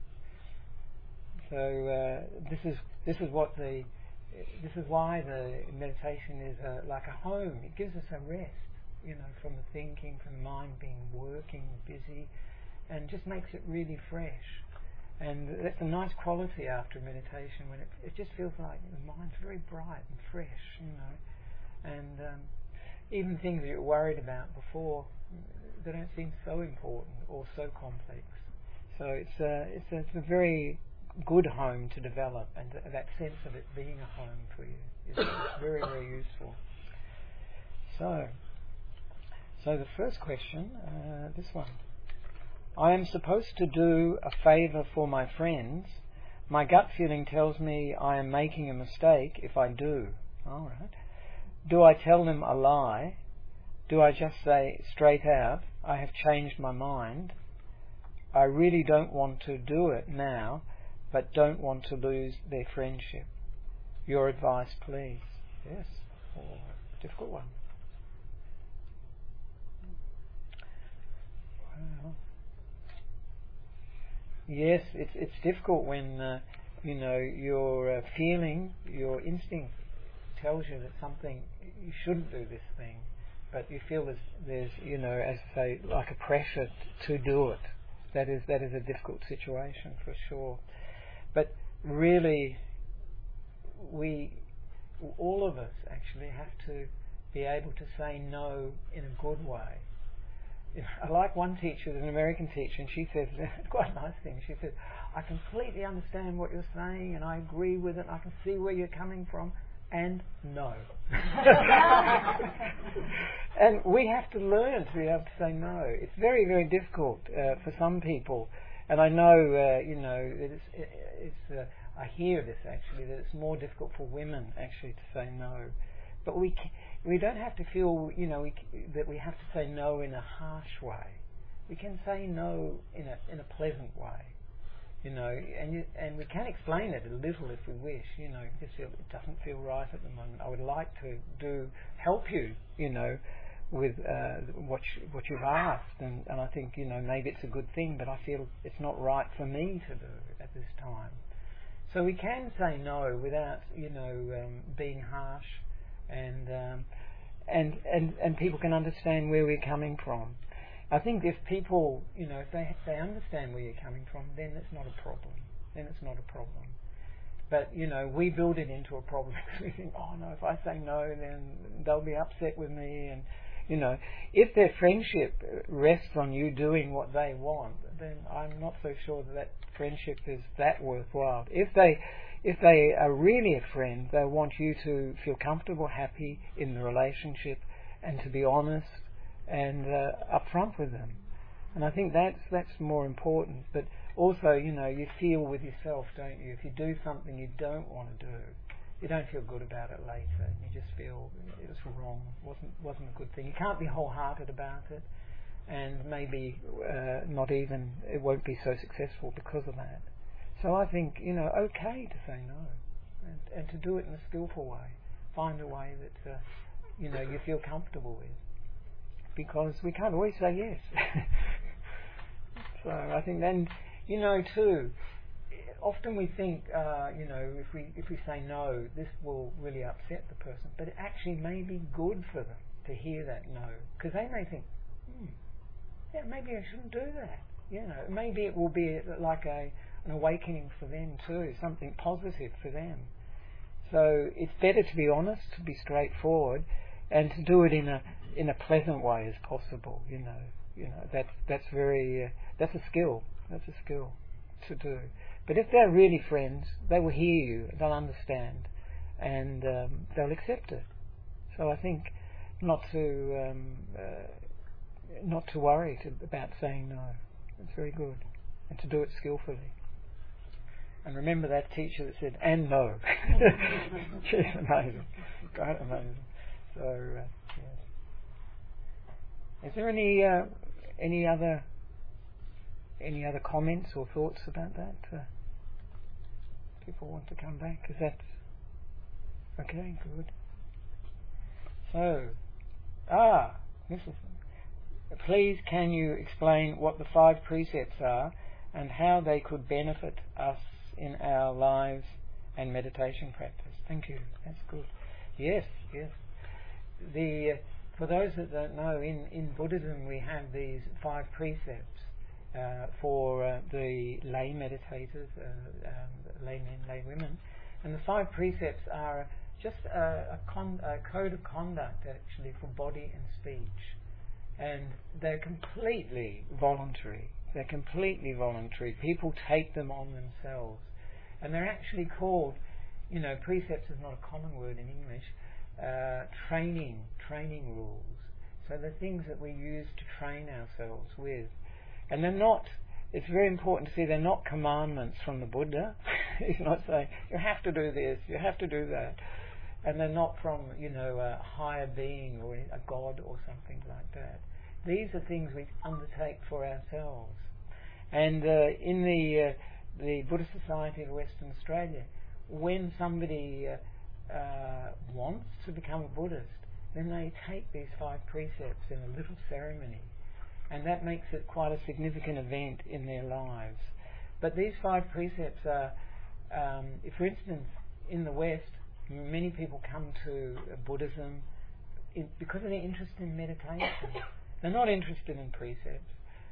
So this is why the meditation is like a home. It gives us a rest, from the thinking, from the mind being working, busy, and just makes it really fresh. And that's a nice quality after meditation when it just feels like the mind's very bright and fresh, and even things that you're worried about before, they don't seem so important or so complex. So it's a very good home to develop, and that sense of it being a home for you is very, very useful. So the first question, this one. I am supposed to do a favour for my friends. My gut feeling tells me I am making a mistake if I do. All right. Do I tell them a lie? Do I just say straight out, I have changed my mind? I really don't want to do it now, but don't want to lose their friendship. Your advice, please. Yes. Difficult one. Wow. Yes, it's difficult when your feeling, your instinct tells you that something you shouldn't do this thing, but you feel there's as I say, like a pressure to do it. that is a difficult situation for sure. But really, all of us actually have to be able to say no in a good way. I like one teacher, an American teacher, and she says, quite a nice thing, she says, I completely understand what you're saying and I agree with it, I can see where you're coming from, and no. And we have to learn to be able to say no. It's very, very difficult for some people, and I know, I hear this actually, that it's more difficult for women actually to say no. But we don't have to feel, that we have to say no in a harsh way. We can say no in a pleasant way, and we can explain it a little if we wish. Just feel it doesn't feel right at the moment. I would like to help you, with what you've asked, and I think maybe it's a good thing, but I feel it's not right for me to do at this time. So we can say no without being harsh. And people can understand where we're coming from. I think if people, if they understand where you're coming from, then it's not a problem. But we build it into a problem because we think, oh no, if I say no, then they'll be upset with me. And if their friendship rests on you doing what they want, then I'm not so sure that friendship is that worthwhile. If they are really a friend, they want you to feel comfortable, happy in the relationship, and to be honest and upfront with them. And I think that's more important. But also, you feel with yourself, don't you? If you do something you don't want to do, you don't feel good about it later. You just feel it was wrong, wasn't a good thing. You can't be wholehearted about it, and maybe not even, it won't be so successful because of that. So I think, okay to say no, and to do it in a skillful way. Find a way that, you feel comfortable with. Because we can't always say yes. So I think then, too, often we think, if we say no, this will really upset the person. But it actually may be good for them to hear that no. Because they may think, yeah, maybe I shouldn't do that. Maybe it will be like an awakening for them too, something positive for them. So it's better to be honest, to be straightforward, and to do it in a pleasant way as possible. That's a skill. That's a skill to do. But if they're really friends, they will hear you, they'll understand, and they'll accept it. So I think not to worry about saying no. It's very good, and to do it skillfully. And remember that teacher that said, and no. She's amazing. Quite amazing. So, yes. Is there any other comments or thoughts about that? People want to come back? Is that okay? Good. So, Mrs. Please, can you explain what the 5 precepts are and how they could benefit us in our lives and meditation practice? Thank you. That's good. Yes. For those that don't know, in Buddhism we have these 5 precepts for the lay meditators, laymen, laywomen, and the 5 precepts are just a code of conduct actually for body and speech, and they're completely voluntary. People take them on themselves, and they're actually called, precepts is not a common word in English. Training rules. So the things that we use to train ourselves with. And they're not, it's very important to see they're not commandments from the Buddha. He's not saying, you have to do this, you have to do that. And they're not from, a higher being or a god or something like that. These are things we undertake for ourselves. And in the Buddhist Society of Western Australia, when somebody wants to become a Buddhist, then they take these 5 precepts in a little ceremony, and that makes it quite a significant event in their lives. But these 5 precepts are, if for instance, in the West, many people come to Buddhism because of their interest in meditation. They're not interested in precepts.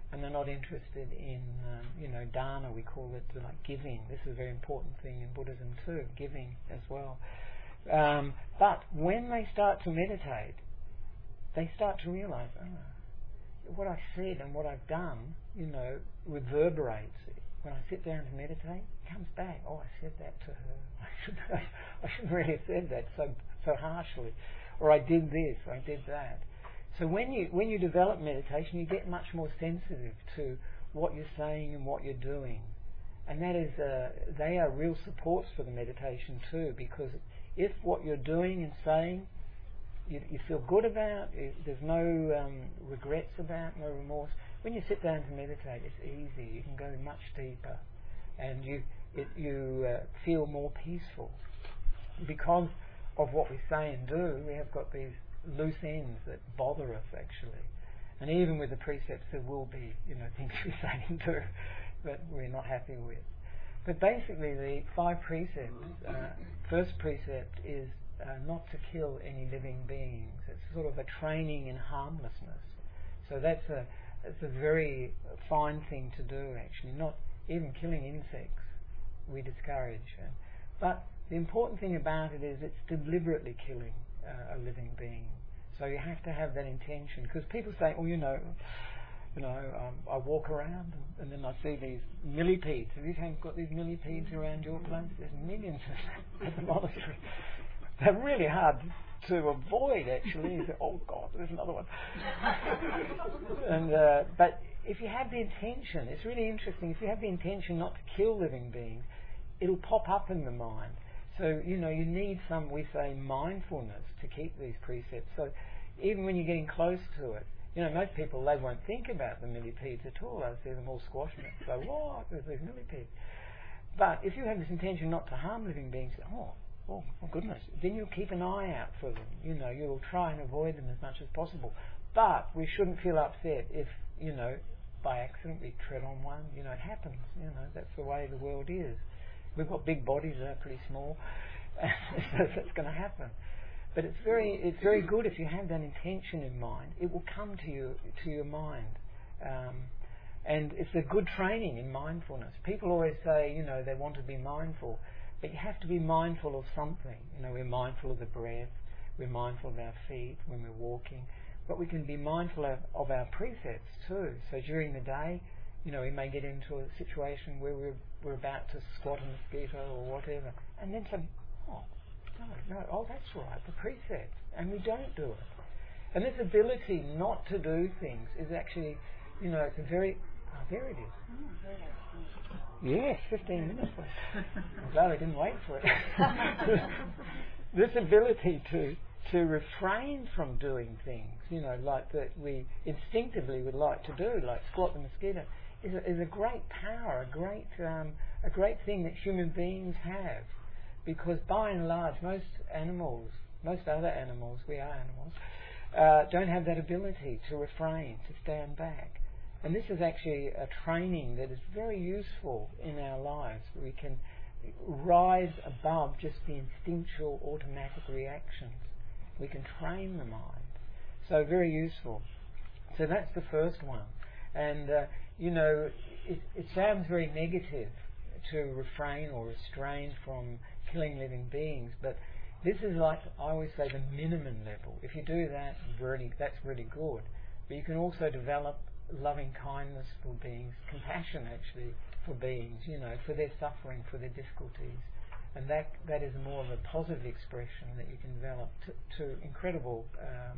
and they're not interested in, dana, we call it, like giving. This is a very important thing in Buddhism too, giving as well. But when they start to meditate, they start to realize, what I said and what I've done, reverberates. When I sit down to meditate, it comes back. Oh, I said that to her. I shouldn't really have said that so harshly. Or I did this, or I did that. So when you develop meditation, you get much more sensitive to what you're saying and what you're doing. And that is, they are real supports for the meditation too, because if what you're doing and saying you feel good about, there's no regrets about, no remorse. When you sit down to meditate, it's easy. You can go much deeper, and you feel more peaceful because of what we say and do. We have got these loose ends that bother us actually, and even with the precepts, there will be things we say and do that we're not happy with. But basically, the 5 precepts. First precept is not to kill any living beings. It's sort of a training in harmlessness. So that's a very fine thing to do actually. Not even killing insects we discourage. But the important thing about it is it's deliberately killing a living being. So you have to have that intention, because people say, I walk around and then I see these millipedes. Have you got these millipedes around your place? There's millions of them at the monastery. They're really hard to avoid, actually. You say, oh God, there's another one. But if you have the intention, it's really interesting. If you have the intention not to kill living beings, it'll pop up in the mind. So you need some, we say, mindfulness to keep these precepts. So even when you're getting close to it, most people, they won't think about the millipedes at all. They see them all squashing it. So what? There's these millipedes. But if you have this intention not to harm living beings, oh goodness, then you'll keep an eye out for them. You'll try and avoid them as much as possible. But we shouldn't feel upset if, by accident we tread on one. It happens. That's the way the world is. We've got big bodies that are pretty small, so that's going to happen. But it's very good if you have that intention in mind. It will come to your mind, and it's a good training in mindfulness. People always say, they want to be mindful. But you have to be mindful of something. We're mindful of the breath, we're mindful of our feet when we're walking, but we can be mindful of our precepts too. So during the day, we may get into a situation where we're about to squat a mosquito or whatever, and then say, that's right, the precept, and we don't do it. And this ability not to do things is actually, it's a very... Oh, there it is. Yes, 15 minutes. I'm glad I didn't wait for it. This ability to refrain from doing things, like that we instinctively would like to do, like squat the mosquito, is a great power, a great thing that human beings have. Because by and large, most other animals, we are animals, don't have that ability to refrain, to stand back. And this is actually a training that is very useful in our lives. We can rise above just the instinctual automatic reactions. We can train the mind. So very useful. So that's the first one. And, it sounds very negative to refrain or restrain from killing living beings, but this is like, I always say, the minimum level. If you do that, that's really good. But you can also develop loving kindness for beings, compassion actually for beings, for their suffering, for their difficulties. And that is more of a positive expression that you can develop to incredible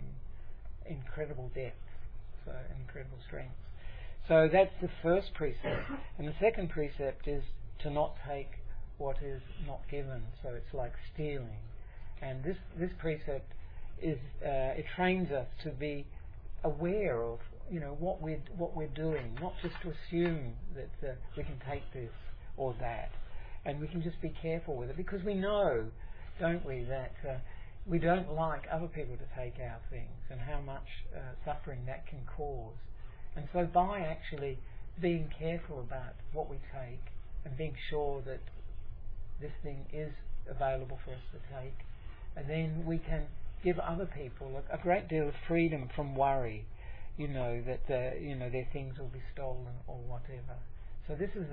depth, so incredible strength. So that's the first precept. And the second precept is to not take what is not given. So it's like stealing. And this precept is it trains us to be aware of what we're doing, not just to assume that we can take this or that, and we can just be careful with it, because we know, don't we, that we don't like other people to take our things and how much suffering that can cause. And so by actually being careful about what we take and being sure that this thing is available for us to take, and then we can give other people a great deal of freedom from worry. that their things will be stolen or whatever. So this is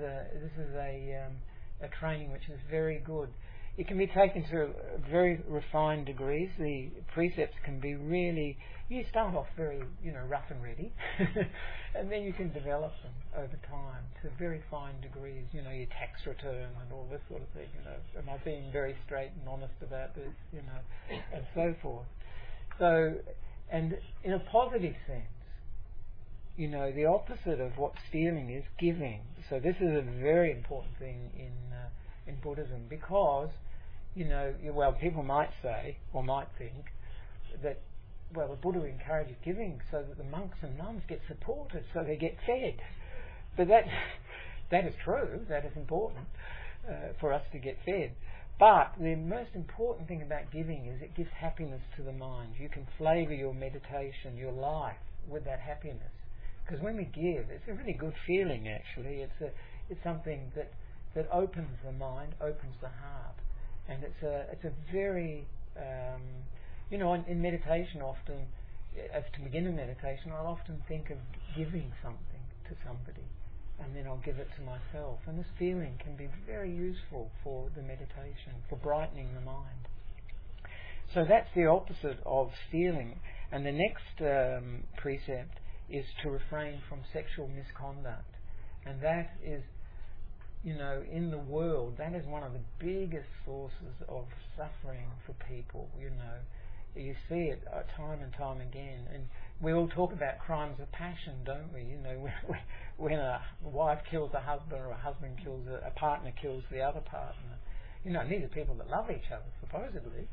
a training which is very good. It can be taken to very refined degrees. The precepts can be really, you start off very, rough and ready, and then you can develop them over time to very fine degrees, your tax return and all this sort of thing, am I being very straight and honest about this, and so forth. So, and in a positive sense, the opposite of what stealing is giving. So this is a very important thing in Buddhism, because people might say or might think that the Buddha encourages giving so that the monks and nuns get supported, so they get fed. But that is true. That is important for us to get fed. But the most important thing about giving is it gives happiness to the mind. You can flavour your meditation, your life, with that happiness. Because when we give, it's a really good feeling. Actually, it's something that opens the mind, opens the heart, and it's a very in meditation often, as to begin a meditation, I'll often think of giving something to somebody, and then I'll give it to myself. And this feeling can be very useful for the meditation, for brightening the mind. So that's the opposite of stealing. And the next precept is to refrain from sexual misconduct. And that is, in the world, that is one of the biggest sources of suffering for people, You see it time and time again. And we all talk about crimes of passion, don't we? When a wife kills a husband, or a husband kills a partner kills the other partner. These are people that love each other, supposedly.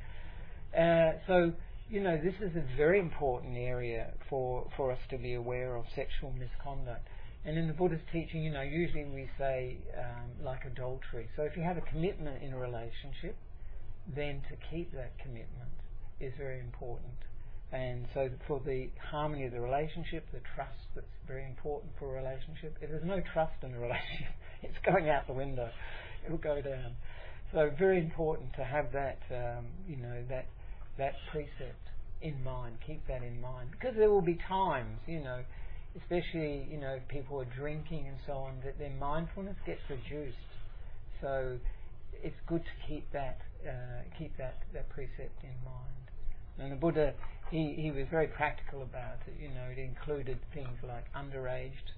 This is a very important area for us to be aware of sexual misconduct. And in the Buddha's teaching, usually we say like adultery. So if you have a commitment in a relationship, then to keep that commitment is very important. And so for the harmony of the relationship, the trust that's very important for a relationship. If there's no trust in a relationship, it's going out the window. It will go down. So very important to have that, that precept in mind. Keep that in mind, because there will be times, especially if people are drinking and so on, that their mindfulness gets reduced. So it's good to keep that precept in mind. And the Buddha, he was very practical about it. It included things like underaged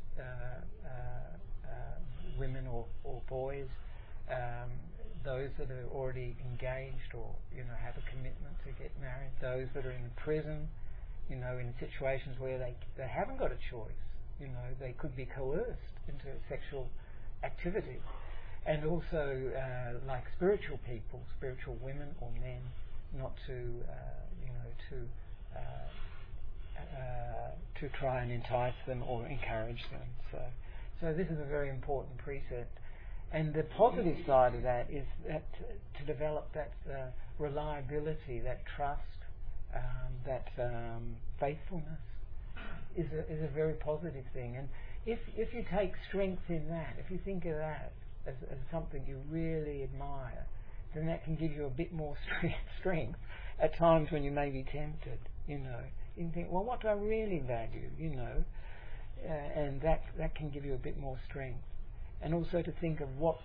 women or boys, those that are already engaged or have a commitment to get married, those that are in prison, in situations where they haven't got a choice. They could be coerced into sexual activity, and also like spiritual people, spiritual women or men, not to try and entice them or encourage them. So this is a very important precept. And the positive side of that is that to develop that reliability, that trust, that faithfulness is a very positive thing. And if you take strength in that, if you think of that as something you really admire, then that can give you a bit more strength at times when you may be tempted. You think, well, what do I really value? And that can give you a bit more strength. And also to think of what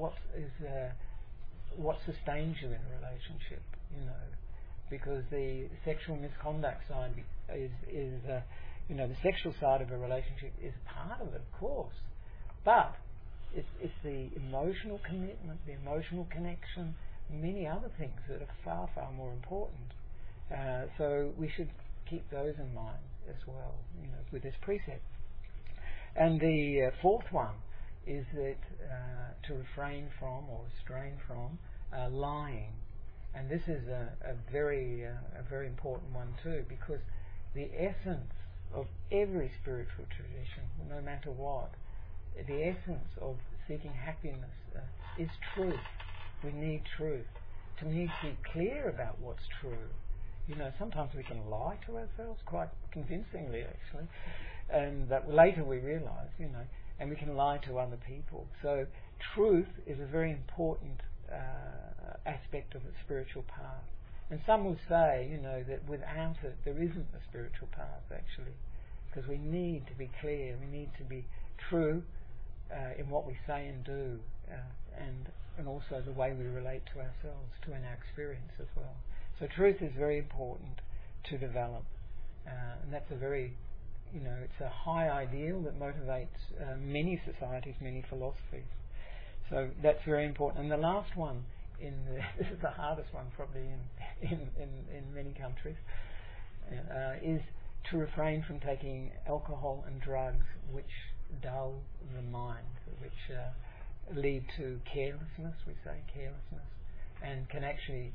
sustains you in a relationship, because the sexual misconduct side is the sexual side of a relationship is part of it, of course, but it's the emotional commitment, the emotional connection, many other things that are far, far more important. So we should keep those in mind as well, with this precept. And the fourth one is that to refrain from or restrain from lying. And this is a very important one too, because the essence of every spiritual tradition, no matter what, the essence of seeking happiness is truth. We need truth. We need to be clear about what's true. Sometimes we can lie to ourselves quite convincingly, actually, and that later we realise, and we can lie to other people. So truth is a very important aspect of the spiritual path. And some will say, that without it there isn't a spiritual path, actually, because we need to be clear, we need to be true in what we say and do, and also the way we relate to ourselves, to in our experience as well. So truth is very important to develop, and that's a very, it's a high ideal that motivates many societies, many philosophies. So that's very important. And the last one, this is the hardest one probably in many countries, is to refrain from taking alcohol and drugs which dull the mind, which lead to carelessness, and can actually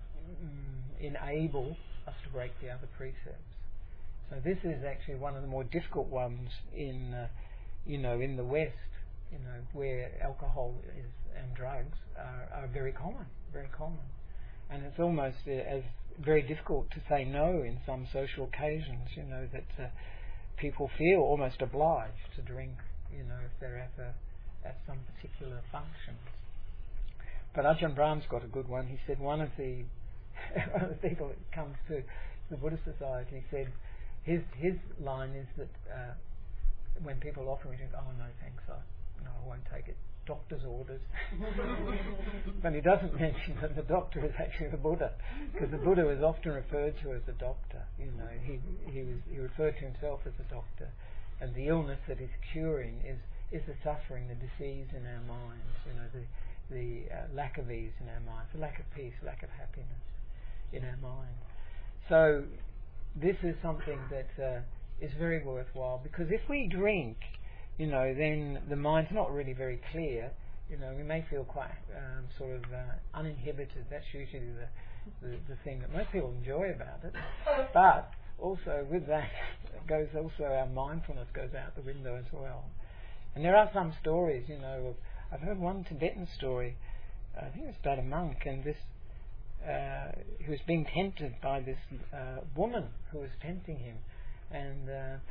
enable us to break the other precepts. So this is actually one of the more difficult ones in the West, where alcohol and drugs are very common, and it's almost as very difficult to say no in some social occasions. That people feel almost obliged to drink, if they're at some particular functions. But Ajahn Brahm's got a good one. He said one of the people that comes to the Buddhist Society, he said his line is that when people offer me drink, oh no thanks, I won't take it. Doctor's orders. But he doesn't mention that the doctor is actually the Buddha, because the Buddha was often referred to as a doctor. He referred to himself as a doctor, and the illness that he's curing is the suffering, the disease in our minds. The lack of ease in our minds, the lack of peace, lack of happiness in our mind. So this is something that is very worthwhile, because if we drink, then the mind's not really very clear. We may feel quite uninhibited. That's usually the thing that most people enjoy about it. But also with that goes also our mindfulness goes out the window as well. And there are some stories, I've heard one Tibetan story. I think it's about a monk, and this he was being tempted by this woman who was tempting him, and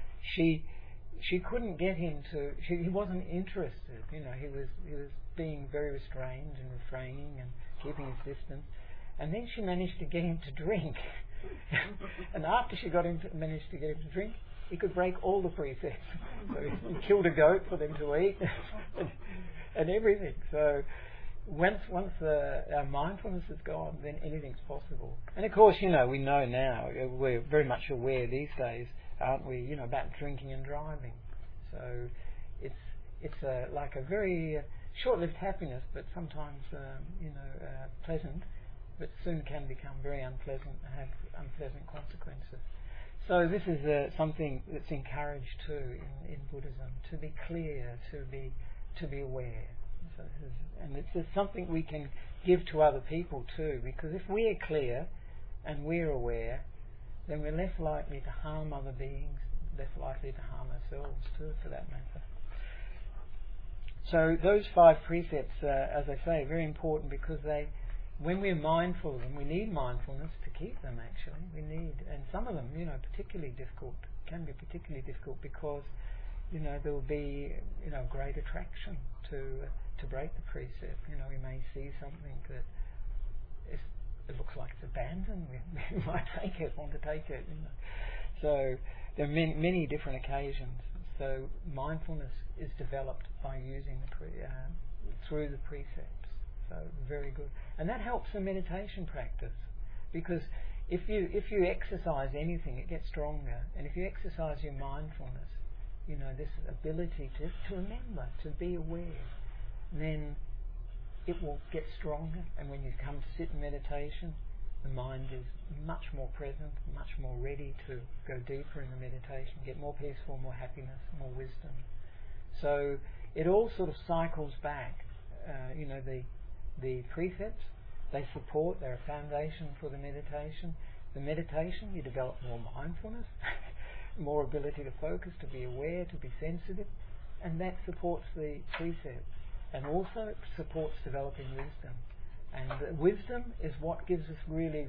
she couldn't get him to. He wasn't interested. He was being very restrained and refraining and keeping his distance. And then she managed to get him to drink. And after she managed to get him to drink, he could break all the precepts. So he killed a goat for them to eat and everything. So once our mindfulness is gone, then anything's possible. And of course, we know now, we're very much aware these days, aren't we, about drinking and driving. So it's like a very short-lived happiness, but sometimes pleasant, but soon can become very unpleasant and have unpleasant consequences. So this is something that's encouraged too in Buddhism, to be clear, to be aware. So it's something we can give to other people too, because if we're clear and we're aware, then we're less likely to harm other beings, less likely to harm ourselves too, for that matter. So those 5 precepts, as I say, are very important, because when we're mindful of them, we need mindfulness to keep them actually. And some of them, particularly difficult, can be particularly difficult, because, there will be, great attraction to break the precept. We may see something that it looks like it's abandoned. We might want to take it. So there are many different occasions. So mindfulness is developed by using through the precepts. So very good, and that helps the meditation practice, because if you exercise anything, it gets stronger. And if you exercise your mindfulness, this ability to remember, to be aware, then it will get stronger. And when you come to sit in meditation, the mind is much more present, much more ready to go deeper in the meditation, get more peaceful, more happiness, more wisdom. So it all sort of cycles back. The precepts, they're a foundation for the meditation. The meditation, you develop more mindfulness, more ability to focus, to be aware, to be sensitive, and that supports the precepts. And also it supports developing wisdom. And wisdom is what gives us really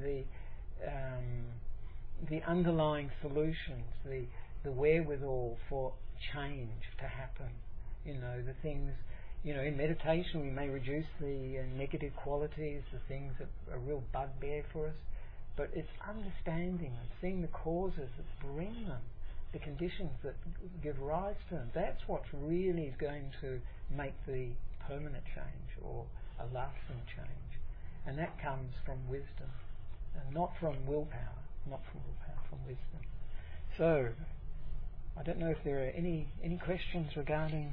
the underlying solutions, the wherewithal for change to happen. The things, in meditation we may reduce the negative qualities, the things that are a real bugbear for us, but it's understanding them, seeing the causes that bring them, the conditions that give rise to them. That's what's really going to make the permanent change or a lasting change. And that comes from wisdom, and not from willpower, from wisdom. So, I don't know if there are any questions regarding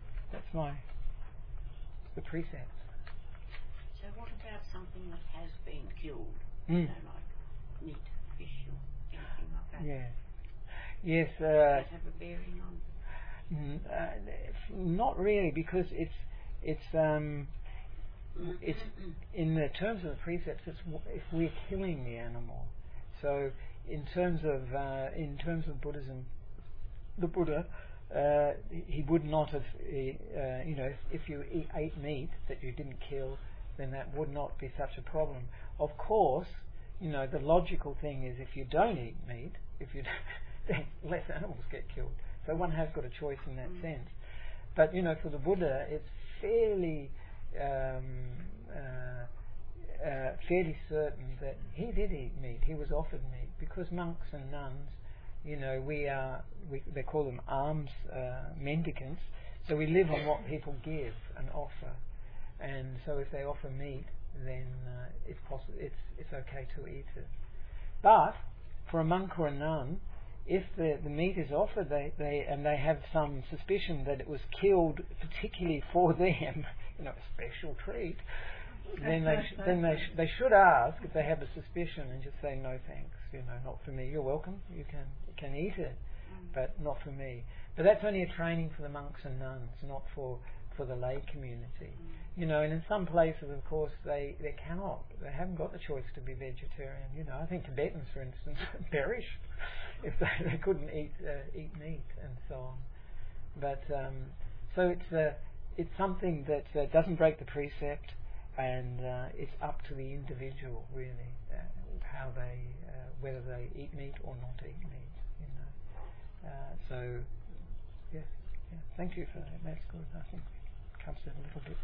the precepts. So what about something that has been killed? Like meat, fish, or anything like that? Yeah. Yes. Does that have a bearing on? Not really, because it's in the terms of the precepts. It's if we're killing the animal. So in terms of Buddhism, the Buddha, he would not have, if you ate meat that you didn't kill, then that would not be such a problem. Of course, the logical thing is if you don't eat meat, then less animals get killed. So one has got a choice in that sense. But for the Buddha, it's fairly certain that he did eat meat. He was offered meat because monks and nuns, they call them alms mendicants. So we live on what people give and offer, and so if they offer meat, then it's okay to eat it. But for a monk or a nun, if the meat is offered, they have some suspicion that it was killed particularly for them, a special treat, then they should ask if they have a suspicion and just say no thanks, not for me. You're welcome. You can eat it, but not for me. But that's only a training for the monks and nuns, not for the lay community. And in some places, of course, they haven't got the choice to be vegetarian. I think Tibetans, for instance, perish if they couldn't eat meat and so on. But so it's something that doesn't break the precept, and it's up to the individual really how they whether they eat meat or not eat meat. So yes, yeah. Thank you for that. That's good. I think it covers it a little bit.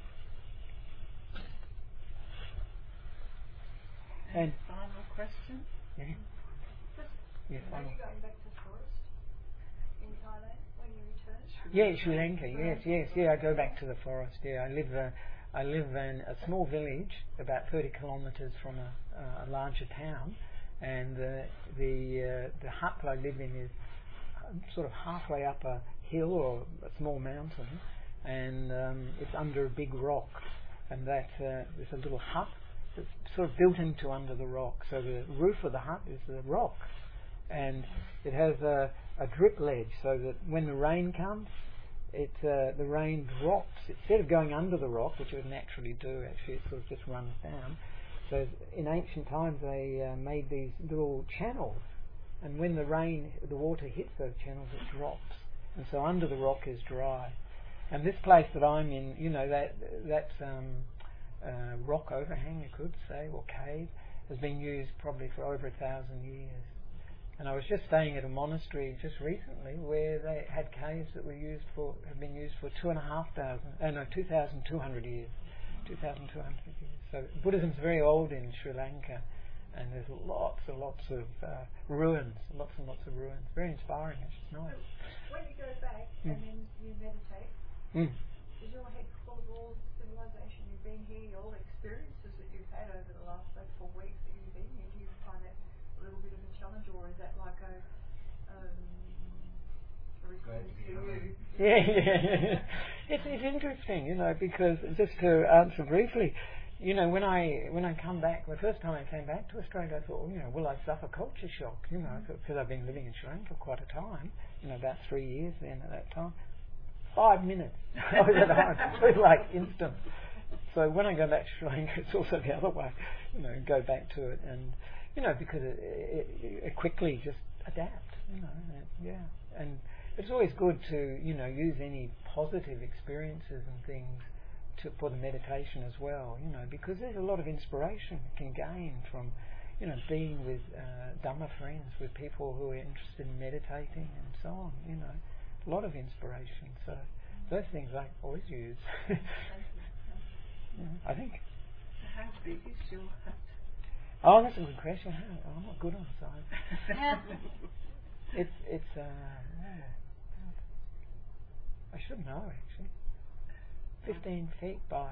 And final question. Yeah. Yes, Are you going back to forest in Thailand when you return? Yeah, Sri Lanka. Yes. Yeah, I go back to the forest. Yeah, I live in a small village about 30 kilometres from a larger town, and the hut that I live in is sort of halfway up a hill or a small mountain, and it's under a big rock, and there's a little hut that's sort of built into under the rock. So the roof of the hut is the rock, and it has a drip ledge so that when the rain comes, the rain drops. Instead of going under the rock, which it would naturally do, actually it sort of just runs down. So in ancient times they made these little channels, and when the water hits those channels, it drops, and so under the rock is dry. And this place that I'm in, that rock overhang, you could say, or cave, has been used probably for over 1,000 years. And I was just staying at a monastery just recently where they had caves that have been used for 2,200 years. 2,200 years. So Buddhism's very old in Sri Lanka, and there's lots and lots of ruins. Very inspiring. It's just nice. So when you go back and then you meditate, is your head full of all the civilization you've been here, all the experiences that you've had over the last 4 weeks that you've been here? Do you find that a little bit of a challenge, or is that like a response to you? Yeah. It's interesting, because just to answer briefly, when I come back, the first time I came back to Australia, I thought, will I suffer culture shock? Because I've been living in Sri Lanka for quite a time, about 3 years then at that time. 5 minutes. I was at home. It was like instant. So when I go back to Sri Lanka, it's also the other way. Go back to it, and because it quickly just adapt. And it's always good to use any positive experiences and things for the meditation as well. Because there's a lot of inspiration you can gain from being with Dhamma friends, with people who are interested in meditating and so on. A lot of inspiration. So those things I always use. I think. How big is your hut? Oh, that's a good question. I'm not good on size. It's I should know actually. 15 feet by.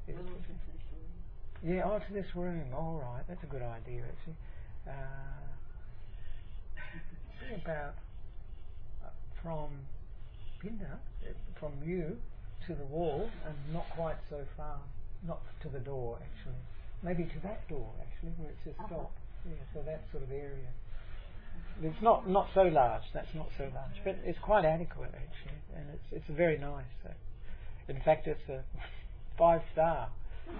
Yeah, to this room. All right, that's a good idea actually. About from Pinda, from you to the wall, and not quite so far, not to the door actually. Maybe to that door actually, where it says stop. Yeah, so that sort of area. It's not so large. That's not so large, but it's quite adequate actually, and it's very nice. In fact, it's a 5-star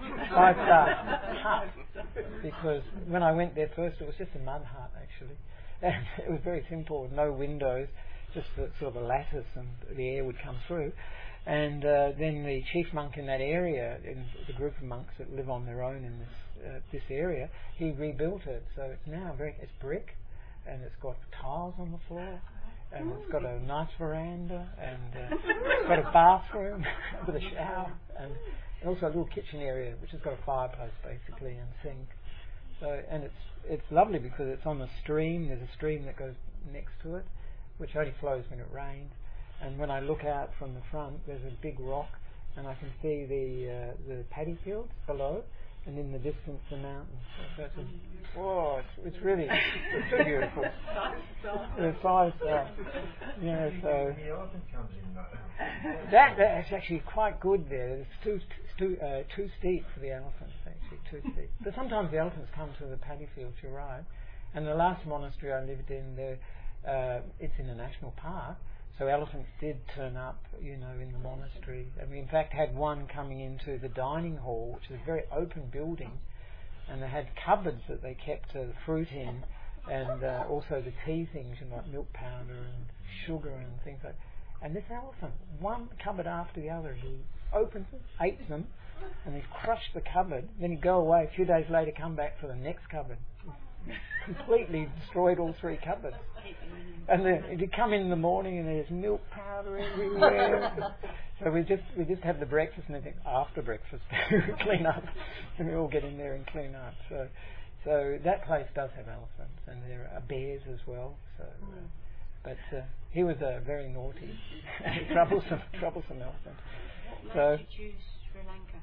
hut, because when I went there first, it was just a mud hut actually, and it was very simple, no windows, just sort of a lattice, and the air would come through. And then the chief monk in that area, in the group of monks that live on their own in this area, he rebuilt it. So it's now it's brick, and it's got tiles on the floor, and it's got a nice veranda, and it's got a bathroom with a shower, and also a little kitchen area which has got a fireplace basically and sink. So, and it's lovely because it's on a stream. There's a stream that goes next to it, which only flows when it rains. And when I look out from the front, there's a big rock, and I can see the paddy fields below, and in the distance the mountains. So it's really it's beautiful. It's 5-star. Yeah, so the elephant comes in though. that's actually quite good there. It's too steep for the elephants actually, too steep. But sometimes the elephants come to the paddy fields. You're right. And the last monastery I lived in, it's in a national park. So elephants did turn up, in the monastery. And we in fact had one coming into the dining hall, which is a very open building, and they had cupboards that they kept the fruit in, and also the tea things, like milk powder and sugar and things like that. And this elephant, one cupboard after the other, he opens them, ate them, and he'd crush the cupboard, then he'd go away. A few days later, come back for the next cupboard. Completely destroyed all 3 cupboards. And then he'd come in the morning and there's milk powder everywhere. So we just have the breakfast, and then after breakfast we clean up, and we all get in there and clean up. So that place does have elephants, and there are bears as well. So, but he was a very naughty, troublesome elephant. What made you choose Sri Lanka?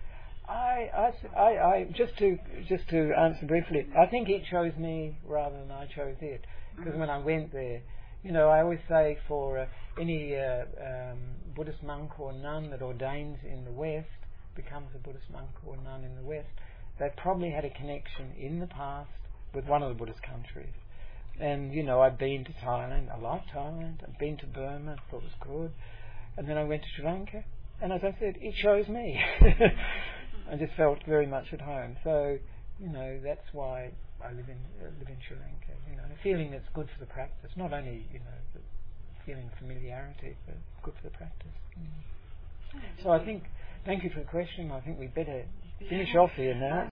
I just to answer briefly, I think it chose me rather than I chose it. Because when I went there, I always say for any Buddhist monk or nun that ordains in the West, becomes a Buddhist monk or nun in the West, they probably had a connection in the past with one of the Buddhist countries. And, I've been to Thailand, I like Thailand, I've been to Burma, I thought it was good. And then I went to Sri Lanka, and as I said, it chose me. I just felt very much at home. So, that's why I live in Sri Lanka. A feeling that's good for the practice. Not only, the feeling of familiarity, but good for the practice. So I think, thank you for the question. I think we better finish off here now.